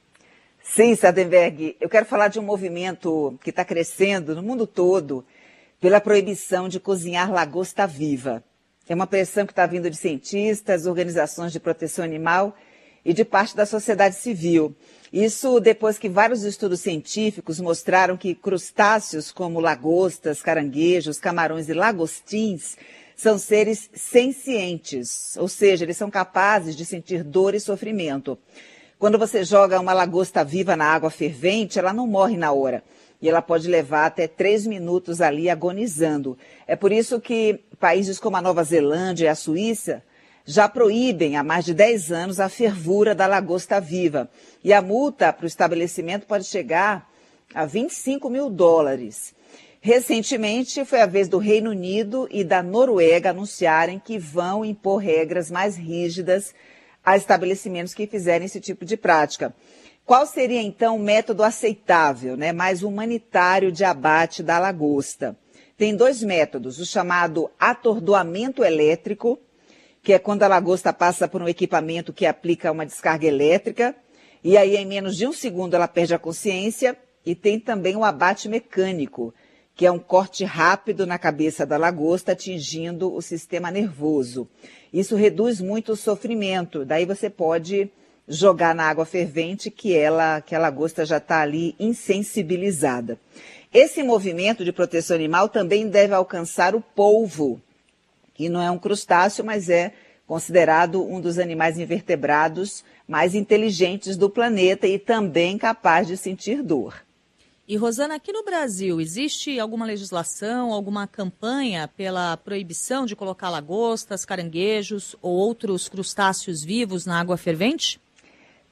Sim, Sadenberg. Eu quero falar de um movimento que está crescendo no mundo todo pela proibição de cozinhar lagosta viva. É uma pressão que está vindo de cientistas, organizações de proteção animal e de parte da sociedade civil. Isso depois que vários estudos científicos mostraram que crustáceos como lagostas, caranguejos, camarões e lagostins são seres sencientes, ou seja, eles são capazes de sentir dor e sofrimento. Quando você joga uma lagosta viva na água fervente, ela não morre na hora. E ela pode levar até três minutos ali agonizando. É por isso que países como a Nova Zelândia e a Suíça já proíbem há mais de dez anos a fervura da lagosta viva. E a multa para o estabelecimento pode chegar a vinte e cinco mil dólares. Recentemente, foi a vez do Reino Unido e da Noruega anunciarem que vão impor regras mais rígidas a estabelecimentos que fizerem esse tipo de prática. Qual seria, então, o método aceitável, né, mais humanitário de abate da lagosta? Tem dois métodos, o chamado atordoamento elétrico, que é quando a lagosta passa por um equipamento que aplica uma descarga elétrica, e aí em menos de um segundo ela perde a consciência, e tem também o abate mecânico, que é um corte rápido na cabeça da lagosta, atingindo o sistema nervoso. Isso reduz muito o sofrimento, daí você pode jogar na água fervente que, ela, que a lagosta já está ali insensibilizada. Esse movimento de proteção animal também deve alcançar o polvo, que não é um crustáceo, mas é considerado um dos animais invertebrados mais inteligentes do planeta e também capaz de sentir dor. E, Rosana, aqui no Brasil, existe alguma legislação, alguma campanha pela proibição de colocar lagostas, caranguejos ou outros crustáceos vivos na água fervente?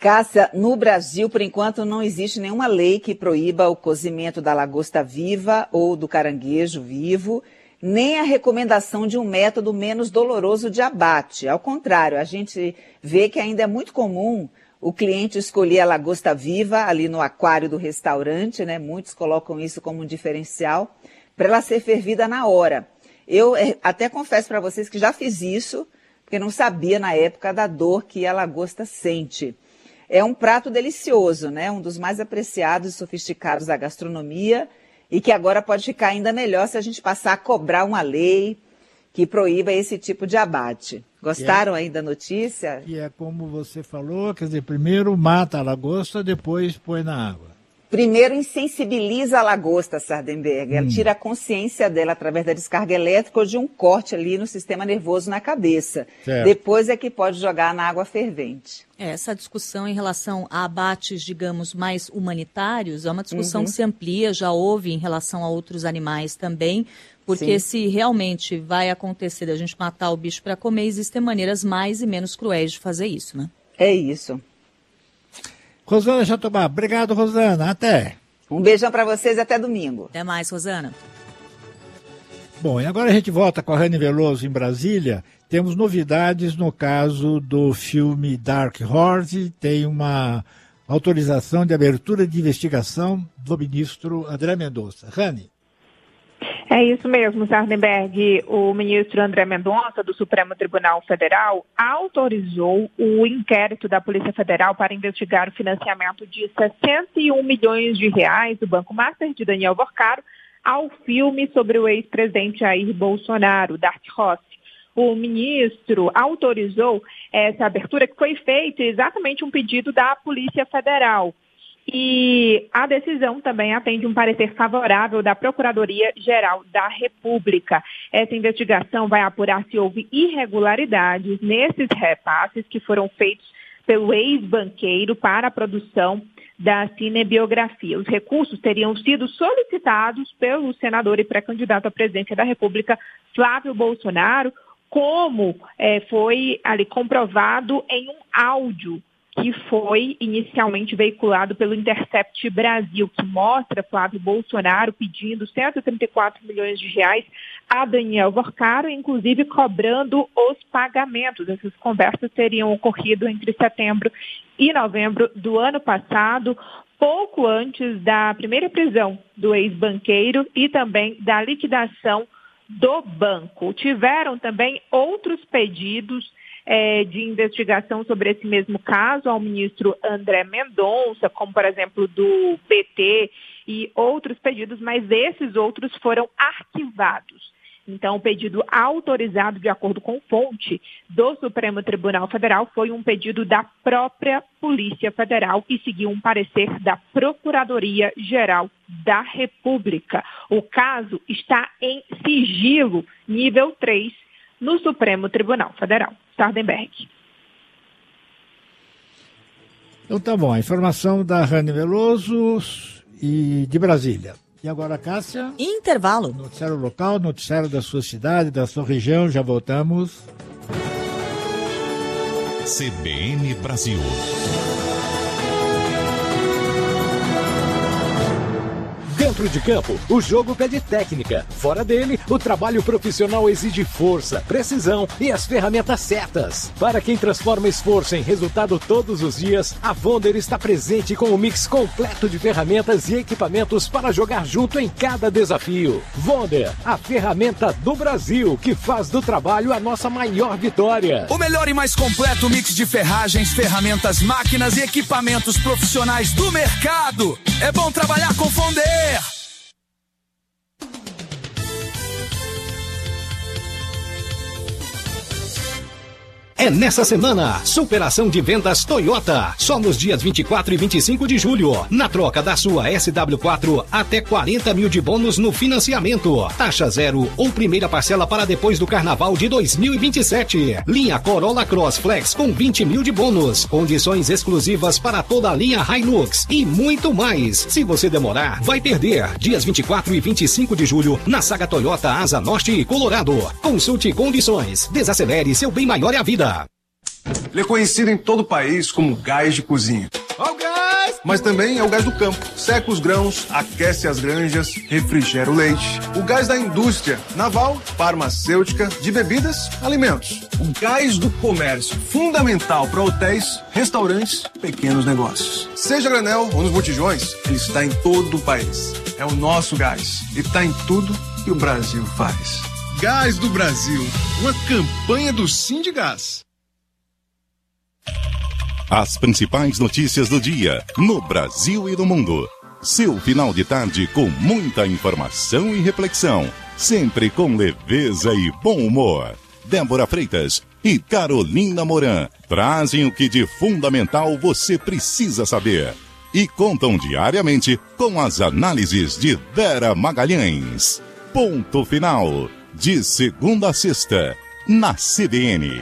Cássia, no Brasil, por enquanto, não existe nenhuma lei que proíba o cozimento da lagosta viva ou do caranguejo vivo, nem a recomendação de um método menos doloroso de abate. Ao contrário, a gente vê que ainda é muito comum o cliente escolher a lagosta viva ali no aquário do restaurante, né? Muitos colocam isso como um diferencial, para ela ser fervida na hora. Eu até confesso para vocês que já fiz isso, porque não sabia na época da dor que a lagosta sente. É um prato delicioso, né? Um dos mais apreciados e sofisticados da gastronomia e que agora pode ficar ainda melhor se a gente passar a cobrar uma lei que proíba esse tipo de abate. Gostaram aí da notícia? E é como você falou, quer dizer, primeiro mata a lagosta, depois põe na água. Primeiro insensibiliza a lagosta, Sardenberg. Ela hum. tira a consciência dela através da descarga elétrica ou de um corte ali no sistema nervoso na cabeça. Certo. Depois é que pode jogar na água fervente. Essa discussão em relação a abates, digamos, mais humanitários, é uma discussão Uhum. que se amplia, já houve em relação a outros animais também, porque Sim. se realmente vai acontecer a gente matar o bicho para comer, existem maneiras mais e menos cruéis de fazer isso, né? É isso. Rosana Jatobá, obrigado, Rosana. Até. Um beijão para vocês e até domingo. Até mais, Rosana. Bom, e agora a gente volta com a Rani Veloso em Brasília. Temos novidades no caso do filme Dark Horse. Tem uma autorização de abertura de investigação do ministro André Mendonça. Rani. É isso mesmo, Sardenberg. O ministro André Mendonça, do Supremo Tribunal Federal, autorizou o inquérito da Polícia Federal para investigar o financiamento de sessenta e um milhões de reais do Banco Master de Daniel Vorcaro ao filme sobre o ex-presidente Jair Bolsonaro, Dark Horse. O ministro autorizou essa abertura, que foi feita exatamente um pedido da Polícia Federal. E a decisão também atende um parecer favorável da Procuradoria-Geral da República. Essa investigação vai apurar se houve irregularidades nesses repasses que foram feitos pelo ex-banqueiro para a produção da cinebiografia. Os recursos teriam sido solicitados pelo senador e pré-candidato à presidência da República, Flávio Bolsonaro, como é, foi ali comprovado em um áudio que foi inicialmente veiculado pelo Intercept Brasil, que mostra Flávio Bolsonaro pedindo cento e trinta e quatro milhões de reais a Daniel Vorcaro, inclusive cobrando os pagamentos. Essas conversas teriam ocorrido entre setembro e novembro do ano passado, pouco antes da primeira prisão do ex-banqueiro e também da liquidação do banco. Tiveram também outros pedidos É, de investigação sobre esse mesmo caso ao ministro André Mendonça, como, por exemplo, do P T e outros pedidos, mas esses outros foram arquivados. Então, o pedido autorizado, de acordo com fonte do Supremo Tribunal Federal, foi um pedido da própria Polícia Federal e seguiu um parecer da Procuradoria-Geral da República. O caso está em sigilo nível três no Supremo Tribunal Federal. Sardenberg. Então tá bom, a informação da Rani Veloso e de Brasília. E agora, Cássia? Intervalo. Noticiário local, noticiário da sua cidade, da sua região, já voltamos. C B N Brasil. Dentro de campo, o jogo pede técnica. Fora dele, o trabalho profissional exige força, precisão e as ferramentas certas. Para quem transforma esforço em resultado todos os dias, a Vonder está presente com um mix completo de ferramentas e equipamentos para jogar junto em cada desafio. Vonder, a ferramenta do Brasil, que faz do trabalho a nossa maior vitória. O melhor e mais completo mix de ferragens, ferramentas, máquinas e equipamentos profissionais do mercado. É bom trabalhar com Vonder. É nessa semana, superação de vendas Toyota. Só nos dias vinte e quatro e vinte e cinco de julho. Na troca da sua S W quatro, até quarenta mil de bônus no financiamento. Taxa zero ou primeira parcela para depois do carnaval de dois mil e vinte e sete. Linha Corolla Cross Flex com vinte mil de bônus. Condições exclusivas para toda a linha Hilux. E muito mais. Se você demorar, vai perder. Dias vinte e quatro e vinte e cinco de julho, na Saga Toyota Asa Norte e Colorado. Consulte condições. Desacelere, seu bem maior é a vida. Ele é conhecido em todo o país como gás de cozinha. Ó o gás! Mas também é o gás do campo. Seca os grãos, aquece as granjas, refrigera o leite. O gás da indústria naval, farmacêutica, de bebidas, alimentos. O gás do comércio, fundamental para hotéis, restaurantes, pequenos negócios. Seja granel ou nos botijões, ele está em todo o país. É o nosso gás e está em tudo que o Brasil faz. Gás do Brasil, uma campanha do Sindigás. As principais notícias do dia, no Brasil e no mundo. Seu final de tarde com muita informação e reflexão. Sempre com leveza e bom humor. Débora Freitas e Carolina Moran trazem o que de fundamental você precisa saber. E contam diariamente com as análises de Vera Magalhães. Ponto final. De segunda a sexta, na C B N.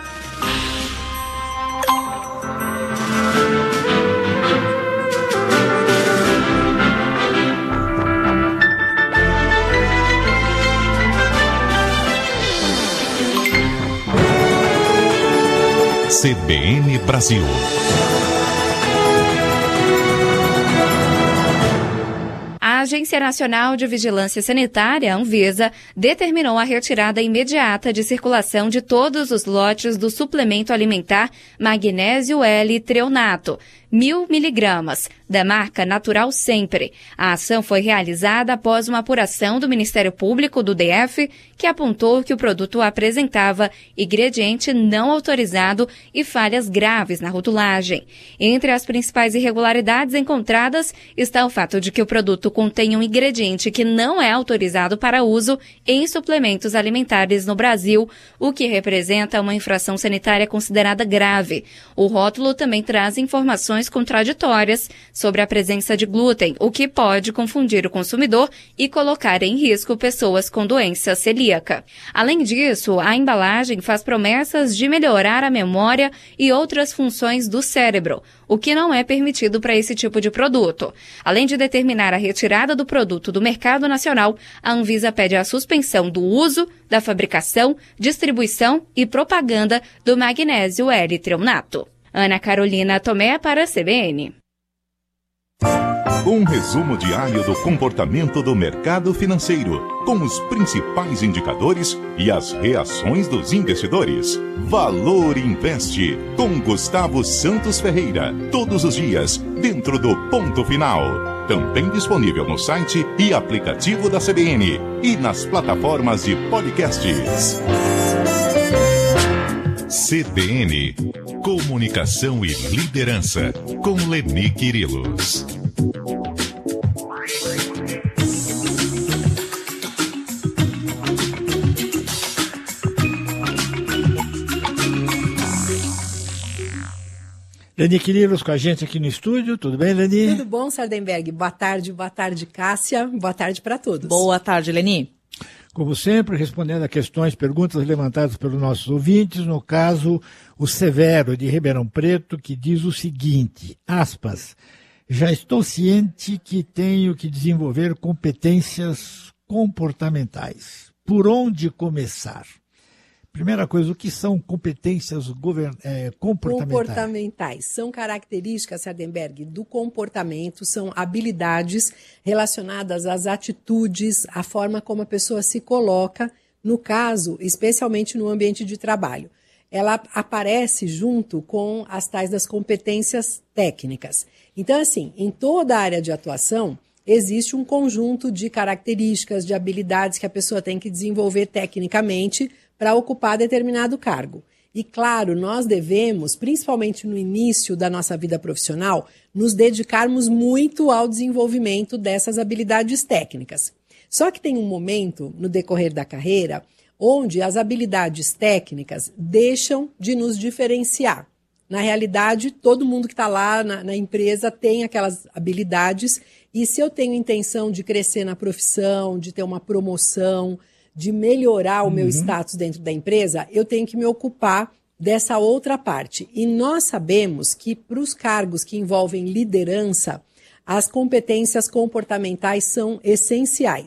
C B N Brasil. A Agência Nacional de Vigilância Sanitária, Anvisa, determinou a retirada imediata de circulação de todos os lotes do suplemento alimentar magnésio L-treonato, mil miligramas, da marca Natural Sempre. A ação foi realizada após uma apuração do Ministério Público do D F, que apontou que o produto apresentava ingrediente não autorizado e falhas graves na rotulagem. Entre as principais irregularidades encontradas está o fato de que o produto contém um ingrediente que não é autorizado para uso em suplementos alimentares no Brasil, o que representa uma infração sanitária considerada grave. O rótulo também traz informações contraditórias sobre a presença de glúten, o que pode confundir o consumidor e colocar em risco pessoas com doença celíaca. Além disso, a embalagem faz promessas de melhorar a memória e outras funções do cérebro, o que não é permitido para esse tipo de produto. Além de determinar a retirada do produto do mercado nacional, a Anvisa pede a suspensão do uso, da fabricação, distribuição e propaganda do magnésio L-treonato. Ana Carolina Tomé para a C B N. Um resumo diário do comportamento do mercado financeiro, com os principais indicadores e as reações dos investidores. Valor Investe, com Gustavo Santos Ferreira, todos os dias, dentro do Ponto Final. Também disponível no site e aplicativo da C B N e nas plataformas de podcasts. C B N, Comunicação e Liderança, com Leni Quirilos. Leni Quirilos com a gente aqui no estúdio. Tudo bem, Leni? Tudo bom, Sardenberg? Boa tarde, boa tarde, Cássia. Boa tarde para todos. Boa tarde, Leni. Como sempre, respondendo a questões, perguntas levantadas pelos nossos ouvintes, no caso, o Severo de Ribeirão Preto, que diz o seguinte, aspas, já estou ciente que tenho que desenvolver competências comportamentais. Por onde começar? Primeira coisa, o que são competências govern... é, comportamentais? Comportamentais. São características, Sardenberg, do comportamento, são habilidades relacionadas às atitudes, à forma como a pessoa se coloca, no caso, especialmente no ambiente de trabalho. Ela aparece junto com as tais das competências técnicas. Então, assim, em toda a área de atuação, existe um conjunto de características, de habilidades que a pessoa tem que desenvolver tecnicamente para ocupar determinado cargo. E, claro, nós devemos, principalmente no início da nossa vida profissional, nos dedicarmos muito ao desenvolvimento dessas habilidades técnicas. Só que tem um momento, no decorrer da carreira, onde as habilidades técnicas deixam de nos diferenciar. Na realidade, todo mundo que está lá na, na empresa tem aquelas habilidades, e se eu tenho intenção de crescer na profissão, de ter uma promoção, de melhorar o meu uhum. status dentro da empresa, eu tenho que me ocupar dessa outra parte. E nós sabemos que para os cargos que envolvem liderança, as competências comportamentais são essenciais.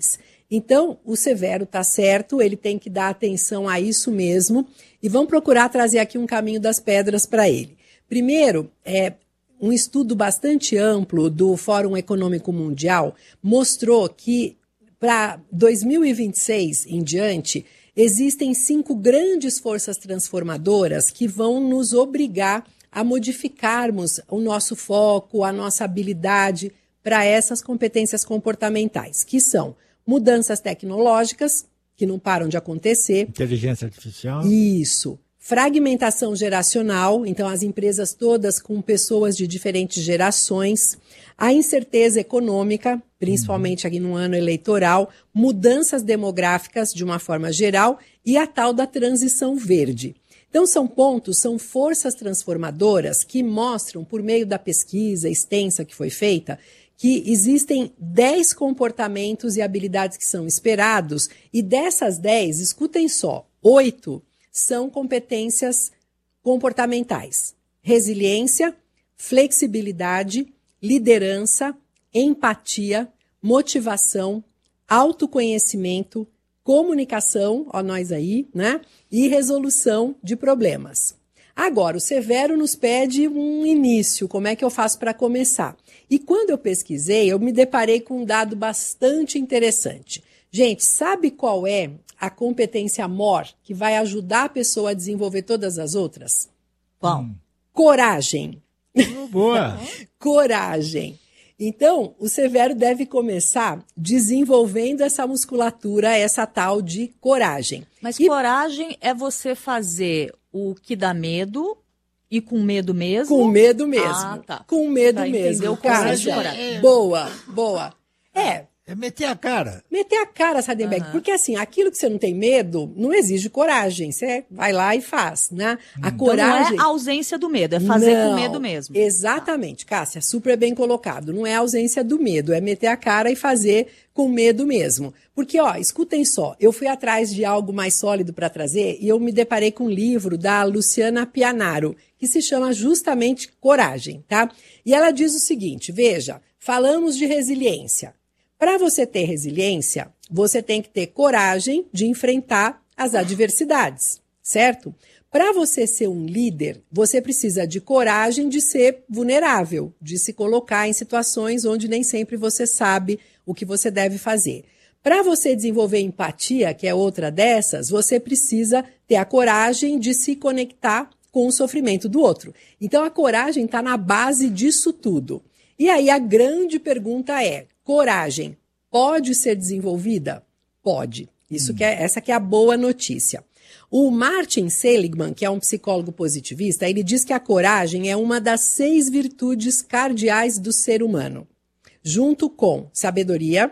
Então, o Severo está certo, ele tem que dar atenção a isso mesmo e vamos procurar trazer aqui um caminho das pedras para ele. Primeiro, é, um estudo bastante amplo do Fórum Econômico Mundial mostrou que para dois mil e vinte e seis em diante, existem cinco grandes forças transformadoras que vão nos obrigar a modificarmos o nosso foco, a nossa habilidade para essas competências comportamentais, que são mudanças tecnológicas, que não param de acontecer. Inteligência artificial. Isso. Fragmentação geracional, então as empresas todas com pessoas de diferentes gerações. A incerteza econômica, principalmente aqui no ano eleitoral. Mudanças demográficas, de uma forma geral. E a tal da transição verde. Então, são pontos, são forças transformadoras que mostram, por meio da pesquisa extensa que foi feita, que existem dez comportamentos e habilidades que são esperados, e dessas dez, escutem só, oito são competências comportamentais. Resiliência, flexibilidade, liderança, empatia, motivação, autoconhecimento, comunicação, ó nós aí, né? E resolução de problemas. Agora, o Severo nos pede um início, como é que eu faço para começar? E quando eu pesquisei, eu me deparei com um dado bastante interessante. Gente, sabe qual é a competência M O R que vai ajudar a pessoa a desenvolver todas as outras? Qual? Coragem. Oh, boa! Coragem. Então, o Severo deve começar desenvolvendo essa musculatura, essa tal de coragem. Mas e... coragem é você fazer o que dá medo e com medo mesmo? Com medo mesmo. Ah, tá. Com medo Pra mesmo. O coragem. É... Boa, boa. É. É meter a cara. Meter a cara, Sardenberg. Uhum. Porque assim, aquilo que você não tem medo não exige coragem. Você vai lá e faz, né? Hum. A coragem... Então não é a ausência do medo, é fazer não, com medo mesmo. Exatamente, Cássia, super bem colocado. Não é a ausência do medo, é meter a cara e fazer com medo mesmo. Porque, ó, escutem só, eu fui atrás de algo mais sólido para trazer e eu me deparei com um livro da Luciana Pianaro, que se chama justamente Coragem, tá? E ela diz o seguinte, veja, falamos de resiliência. Para você ter resiliência, você tem que ter coragem de enfrentar as adversidades, certo? Para você ser um líder, você precisa de coragem de ser vulnerável, de se colocar em situações onde nem sempre você sabe o que você deve fazer. Para você desenvolver empatia, que é outra dessas, você precisa ter a coragem de se conectar com o sofrimento do outro. Então, a coragem está na base disso tudo. E aí, a grande pergunta é, coragem pode ser desenvolvida? Pode. Isso hum. que é, essa que é a boa notícia. O Martin Seligman, que é um psicólogo positivista, ele diz que a coragem é uma das seis virtudes cardeais do ser humano, junto com sabedoria,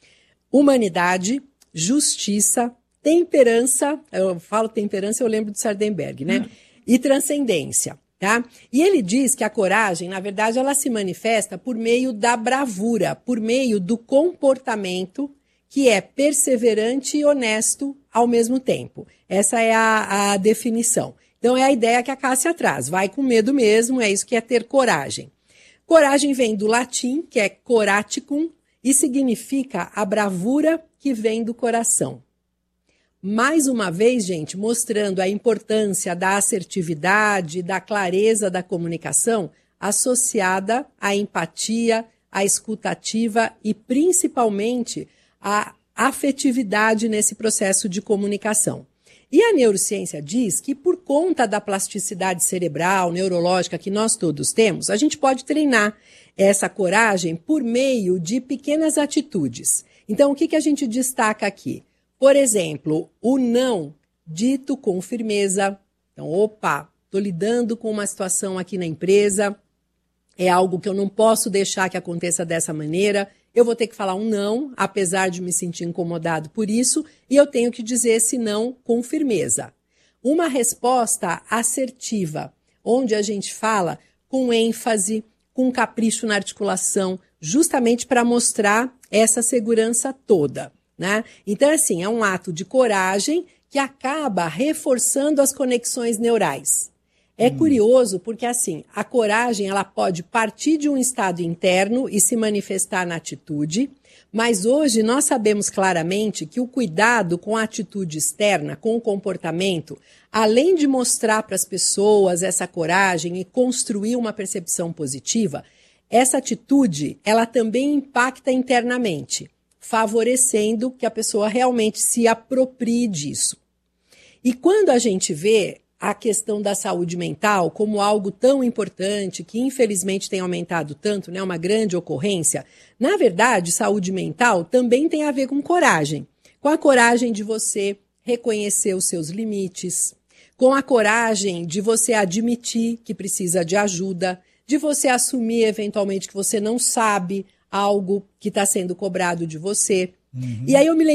humanidade, justiça, temperança, eu falo temperança, eu lembro do Sardenberg, né? Hum. E transcendência, tá? E ele diz que a coragem, na verdade, ela se manifesta por meio da bravura, por meio do comportamento que é perseverante e honesto ao mesmo tempo. Essa é a, a definição. Então, é a ideia que a Cássia traz. Vai com medo mesmo, é isso que é ter coragem. Coragem vem do latim, que é coraticum, e significa a bravura que vem do coração. Mais uma vez, gente, mostrando a importância da assertividade, da clareza da comunicação associada à empatia, à escutativa e, principalmente, à afetividade nesse processo de comunicação. E a neurociência diz que, por conta da plasticidade cerebral, neurológica que nós todos temos, a gente pode treinar essa coragem por meio de pequenas atitudes. Então, o que, que a gente destaca aqui? Por exemplo, o não dito com firmeza. Então, opa, estou lidando com uma situação aqui na empresa, é algo que eu não posso deixar que aconteça dessa maneira, eu vou ter que falar um não, apesar de me sentir incomodado por isso, e eu tenho que dizer esse não com firmeza. Uma resposta assertiva, onde a gente fala com ênfase, com capricho na articulação, justamente para mostrar essa segurança toda, né? Então, assim, é um ato de coragem que acaba reforçando as conexões neurais. É hum. curioso porque, assim, a coragem ela pode partir de um estado interno e se manifestar na atitude, mas hoje nós sabemos claramente que o cuidado com a atitude externa, com o comportamento, além de mostrar para as pessoas essa coragem e construir uma percepção positiva, essa atitude ela também impacta internamente, favorecendo que a pessoa realmente se aproprie disso. E quando a gente vê a questão da saúde mental como algo tão importante, que infelizmente tem aumentado tanto, né, uma grande ocorrência, na verdade, saúde mental também tem a ver com coragem. Com a coragem de você reconhecer os seus limites, com a coragem de você admitir que precisa de ajuda, de você assumir eventualmente que você não sabe algo que está sendo cobrado de você. Uhum. E aí eu me lembro